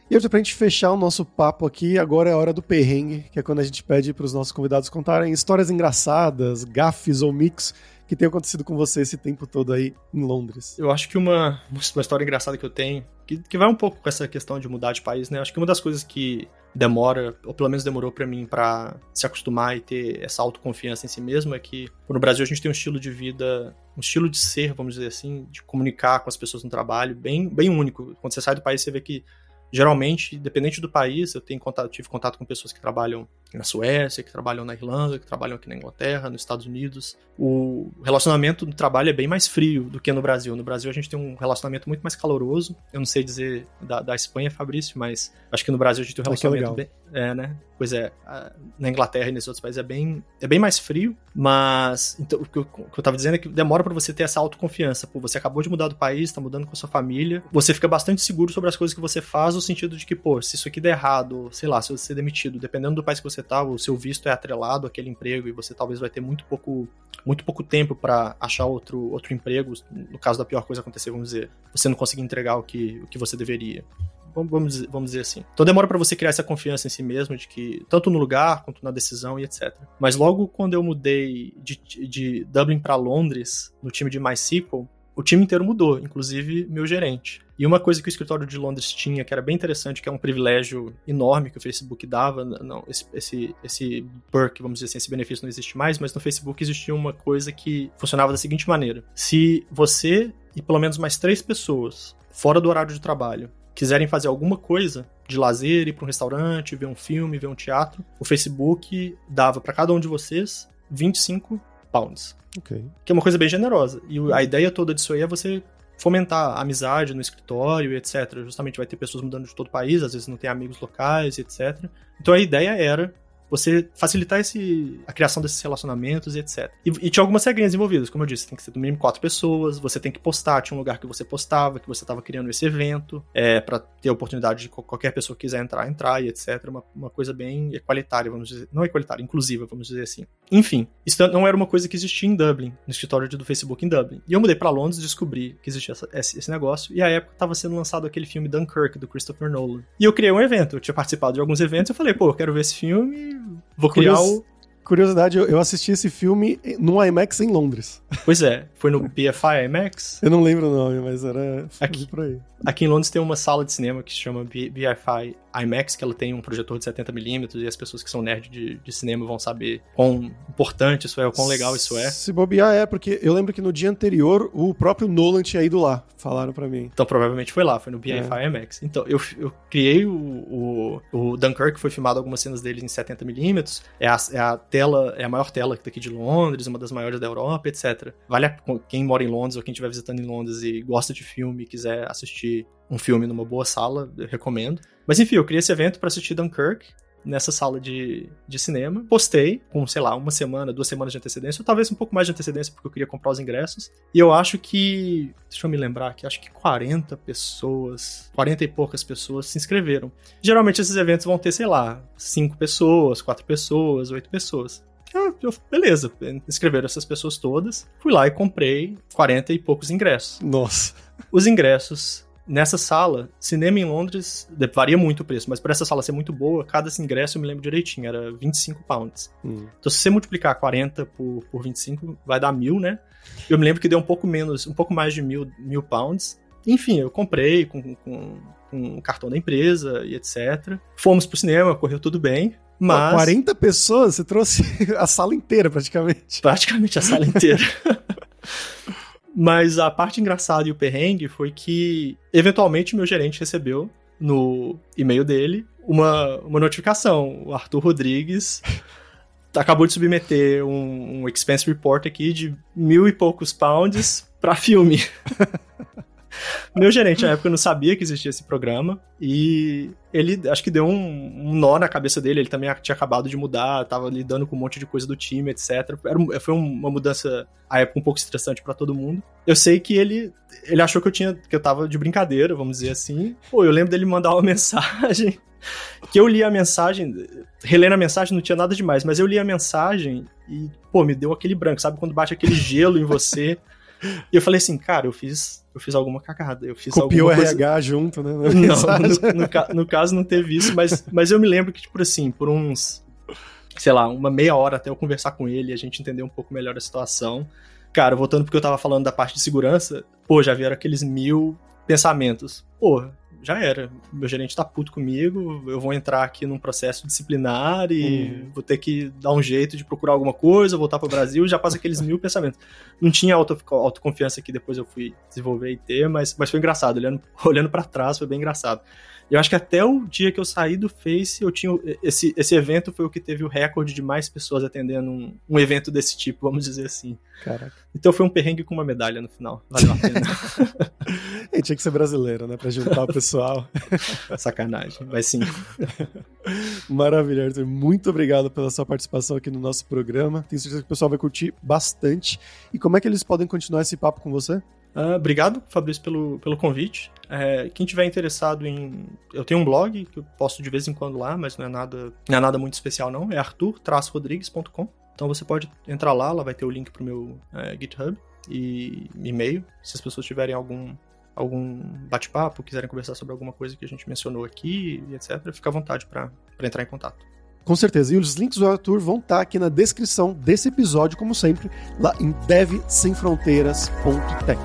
S1: E Arthur, pra gente fechar o nosso papo aqui, agora é a hora do perrengue, que é quando a gente pede pros nossos convidados contarem histórias engraçadas, gafes ou mix que tem acontecido com você esse tempo todo aí em Londres.
S2: Eu acho que uma, uma história engraçada que eu tenho, que, que vai um pouco com essa questão de mudar de país, né? Acho que uma das coisas que demora, ou pelo menos demorou pra mim pra se acostumar e ter essa autoconfiança em si mesmo, é que no Brasil a gente tem um estilo de vida, um estilo de ser, vamos dizer assim, de comunicar com as pessoas no trabalho, bem, bem único. Quando você sai do país, você vê que geralmente, independente do país, eu tenho contato, tive contato com pessoas que trabalham na Suécia, que trabalham na Irlanda, que trabalham aqui na Inglaterra, nos Estados Unidos. O relacionamento do trabalho é bem mais frio do que no Brasil. No Brasil a gente tem um relacionamento muito mais caloroso. Eu não sei dizer da, da Espanha, Fabrício, mas acho que no Brasil a gente tem um relacionamento bem... É, né? Pois é, na Inglaterra e nesses outros países é bem, é bem mais frio, mas então, o, que eu, o que eu tava dizendo é que demora pra você ter essa autoconfiança. Pô, você acabou de mudar do país, tá mudando com a sua família, você fica bastante seguro sobre as coisas que você faz, no sentido de que, pô, se isso aqui der errado, sei lá, se você ser demitido, dependendo do país que você tá, o seu visto é atrelado àquele emprego e você talvez vai ter muito pouco, muito pouco tempo pra achar outro, outro emprego, no caso da pior coisa acontecer, vamos dizer, você não conseguir entregar o que, o que você deveria. Vamos dizer, vamos dizer assim. Então demora pra você criar essa confiança em si mesmo, de que tanto no lugar quanto na decisão e etcétera. Mas logo quando eu mudei de, de Dublin pra Londres, no time de MySQL, o time inteiro mudou, inclusive meu gerente. E uma coisa que o escritório de Londres tinha, que era bem interessante, que é um privilégio enorme que o Facebook dava, não, esse, esse, esse perk, vamos dizer assim, esse benefício não existe mais, mas no Facebook existia uma coisa que funcionava da seguinte maneira. Se você e pelo menos mais três pessoas, fora do horário de trabalho, quiserem fazer alguma coisa de lazer, ir para um restaurante, ver um filme, ver um teatro, o Facebook dava para cada um de vocês vinte e cinco pounds.
S1: Okay. Que
S2: é uma coisa bem generosa. E a ideia toda disso aí é você fomentar a amizade no escritório, etcétera. Justamente vai ter pessoas mudando de todo o país, às vezes não tem amigos locais, etcétera. Então a ideia era você facilitar esse, a criação desses relacionamentos e etcétera. E, e tinha algumas regrinhas envolvidas, como eu disse, tem que ser no mínimo quatro pessoas, você tem que postar, tinha um lugar que você postava, que você estava criando esse evento, é, para ter a oportunidade de qualquer pessoa que quiser entrar, entrar e etcétera. Uma, uma coisa bem equalitária, vamos dizer, não equalitária, inclusiva, vamos dizer assim. Enfim, isso não era uma coisa que existia em Dublin, no escritório do Facebook em Dublin. E eu mudei para Londres e descobri que existia essa, esse, esse negócio, e à época estava sendo lançado aquele filme Dunkirk, do Christopher Nolan. E eu criei um evento, eu tinha participado de alguns eventos, eu falei, pô, eu quero ver esse filme, vou criar
S1: Curios...
S2: o...
S1: Curiosidade, eu assisti esse filme no IMAX em Londres.
S2: Pois é, foi no B F I IMAX.
S1: Eu não lembro o nome, mas era
S2: aqui
S1: por aí.
S2: Aqui em Londres tem uma sala de cinema que se chama B F I IMAX, que ela tem um projetor de setenta milímetros, e as pessoas que são nerds de, de cinema vão saber quão importante isso é, o quão legal isso é.
S1: Se bobear é, porque eu lembro que no dia anterior o próprio Nolan tinha ido lá, falaram pra mim.
S2: Então provavelmente foi lá, foi no B F I é. IMAX. Então eu, eu criei o, o, o Dunkirk, foi filmado algumas cenas dele em setenta milímetros, é a, é a tela, é a maior tela daqui de Londres, uma das maiores da Europa, etcétera. Vale a, quem mora em Londres ou quem estiver visitando em Londres e gosta de filme e quiser assistir um filme numa boa sala, eu recomendo. Mas enfim, eu criei esse evento para assistir Dunkirk nessa sala de, de cinema. Postei com, sei lá, uma semana, duas semanas de antecedência, ou talvez um pouco mais de antecedência, porque eu queria comprar os ingressos. E eu acho que, deixa eu me lembrar aqui, acho que quarenta pessoas, quarenta e poucas pessoas se inscreveram. Geralmente esses eventos vão ter, sei lá, cinco pessoas, quatro pessoas, oito pessoas. Eu, eu, beleza, inscreveram essas pessoas todas. Fui lá e comprei quarenta e poucos ingressos.
S1: Nossa.
S2: Os ingressos... Nessa sala, cinema em Londres, varia muito o preço, mas para essa sala ser muito boa, cada ingresso eu me lembro direitinho, era vinte e cinco pounds. Hum. Então se você multiplicar quarenta por, por vinte e cinco, vai dar mil, né? Eu me lembro que deu um pouco menos, um pouco mais de mil, mil pounds. Enfim, eu comprei com, com, com o cartão da empresa e etcétera. Fomos pro cinema, correu tudo bem, mas...
S1: quarenta pessoas? Você trouxe a sala inteira, praticamente.
S2: Praticamente a sala inteira. Mas a parte engraçada e o perrengue foi que, eventualmente, meu gerente recebeu no e-mail dele uma, uma notificação. O Arthur Rodrigues acabou de submeter um, um expense report aqui de mil e poucos pounds para filme. Meu gerente, na época, não sabia que existia esse programa e ele, acho que deu um, um nó na cabeça dele. Ele também tinha acabado de mudar, tava lidando com um monte de coisa do time, etcétera. Era, foi uma mudança, à época, um pouco estressante pra todo mundo. Eu sei que ele, ele achou que eu, tinha, que eu tava de brincadeira, vamos dizer assim. Pô, eu lembro dele mandar uma mensagem, que eu li a mensagem, relendo a mensagem não tinha nada demais, mas eu li a mensagem e, pô, me deu aquele branco, sabe? Quando bate aquele gelo em você... E eu falei assim, cara, eu fiz, eu fiz alguma cagada. Eu fiz
S1: Copiou
S2: alguma
S1: coisa... R H junto, né?
S2: Não, no, no, no caso não teve isso, mas, mas eu me lembro que, tipo assim, por uns, sei lá, uma meia hora até eu conversar com ele e a gente entender um pouco melhor a situação. Cara, voltando porque eu tava falando da parte de segurança, pô, já vieram aqueles mil pensamentos. Pô, já era. Meu gerente tá puto comigo, eu vou entrar aqui num processo disciplinar e uhum. vou ter que dar um jeito de procurar alguma coisa, voltar pro Brasil, já passa aqueles mil pensamentos. Não tinha auto, autoconfiança que depois eu fui desenvolver e ter, mas, mas foi engraçado. Olhando, olhando pra trás, foi bem engraçado. Eu acho que até o dia que eu saí do Face, eu tinha esse, esse evento foi o que teve o recorde de mais pessoas atendendo um, um evento desse tipo, vamos dizer assim.
S1: Caraca.
S2: Então foi um perrengue com uma medalha no final. Valeu a pena.
S1: E tinha que ser brasileiro, né? Pra juntar o pessoal.
S2: Sacanagem, mas sim.
S1: Maravilha, Arthur. Muito obrigado pela sua participação aqui no nosso programa. Tenho certeza que o pessoal vai curtir bastante. E como é que eles podem continuar esse papo com você?
S2: Uh, obrigado, Fabrício, pelo, pelo convite. É, quem tiver interessado em... Eu tenho um blog que eu posto de vez em quando lá, mas não é nada, não é nada muito especial não. É arthur traço rodrigues ponto com. Então você pode entrar lá, lá vai ter o link pro meu é, GitHub e e-mail. Se as pessoas tiverem algum, algum bate-papo, quiserem conversar sobre alguma coisa que a gente mencionou aqui, etcétera, fica à vontade para entrar em contato.
S1: Com certeza. E os links do Arthur vão estar aqui na descrição desse episódio, como sempre, lá em dev sem fronteiras ponto tech.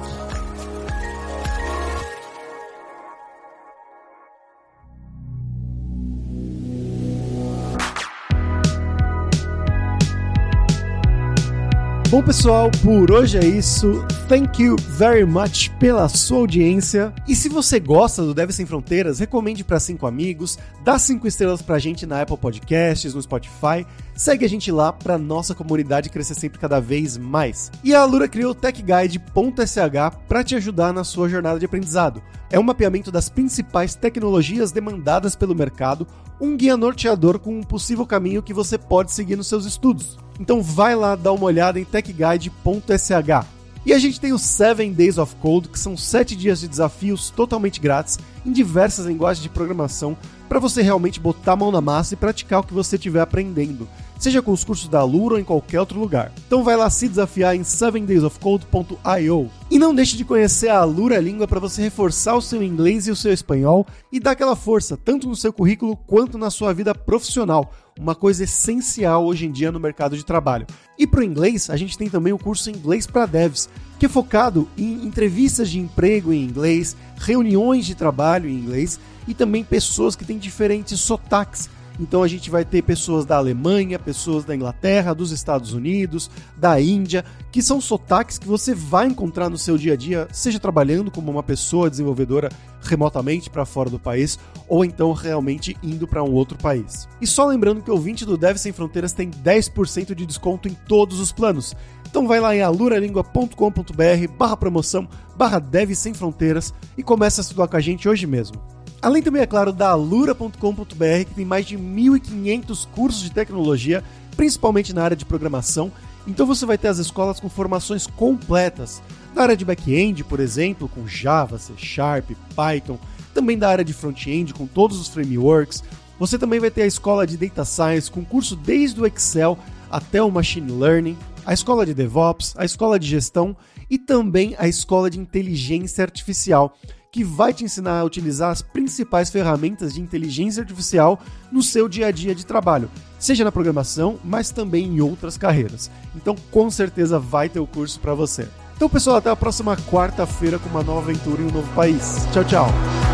S1: Bom, pessoal, por hoje é isso. Thank you very much pela sua audiência. E se você gosta do Dev Sem Fronteiras, recomende para cinco amigos, dá cinco estrelas pra gente na Apple Podcasts, no Spotify. Segue a gente lá pra nossa comunidade crescer sempre cada vez mais. E a Alura criou o tech guide ponto s h para te ajudar na sua jornada de aprendizado. É um mapeamento das principais tecnologias demandadas pelo mercado, um guia norteador com um possível caminho que você pode seguir nos seus estudos. Então vai lá dar uma olhada em tech guide ponto s h. E a gente tem os seven Days of Code, que são sete dias de desafios totalmente grátis em diversas linguagens de programação para você realmente botar a mão na massa e praticar o que você estiver aprendendo, seja com os cursos da Alura ou em qualquer outro lugar. Então vai lá se desafiar em seven days of code ponto i o. E não deixe de conhecer a Alura Língua para você reforçar o seu inglês e o seu espanhol e dar aquela força, tanto no seu currículo quanto na sua vida profissional, uma coisa essencial hoje em dia no mercado de trabalho. E para o inglês, a gente tem também o curso Inglês para Devs, que é focado em entrevistas de emprego em inglês, reuniões de trabalho em inglês e também pessoas que têm diferentes sotaques. Então a gente vai ter pessoas da Alemanha, pessoas da Inglaterra, dos Estados Unidos, da Índia, que são sotaques que você vai encontrar no seu dia a dia, seja trabalhando como uma pessoa desenvolvedora remotamente para fora do país, ou então realmente indo para um outro país. E só lembrando que o ouvinte do Dev Sem Fronteiras tem dez por cento de desconto em todos os planos. Então vai lá em aluralingua ponto com ponto b r barra promoção barra Dev Sem Fronteiras e começa a estudar com a gente hoje mesmo. Além também, é claro, da alura ponto com ponto b r, que tem mais de mil e quinhentos cursos de tecnologia, principalmente na área de programação. Então você vai ter as escolas com formações completas, na área de back-end, por exemplo, com Java, C Sharp, Python, também da área de front-end, com todos os frameworks. Você também vai ter a escola de Data Science, com curso desde o Excel até o Machine Learning, a escola de DevOps, a escola de gestão e também a escola de inteligência artificial, que vai te ensinar a utilizar as principais ferramentas de inteligência artificial no seu dia a dia de trabalho, seja na programação, mas também em outras carreiras. Então, com certeza vai ter o curso para você. Então, pessoal, até a próxima quarta-feira com uma nova aventura em um novo país. Tchau, tchau!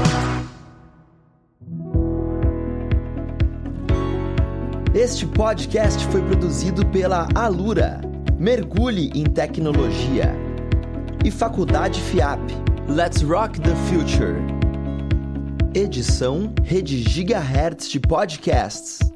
S3: Este podcast foi produzido pela Alura, Mergulhe em Tecnologia, e Faculdade FIAP. Let's Rock the Future. Edição Rede Gigahertz de Podcasts.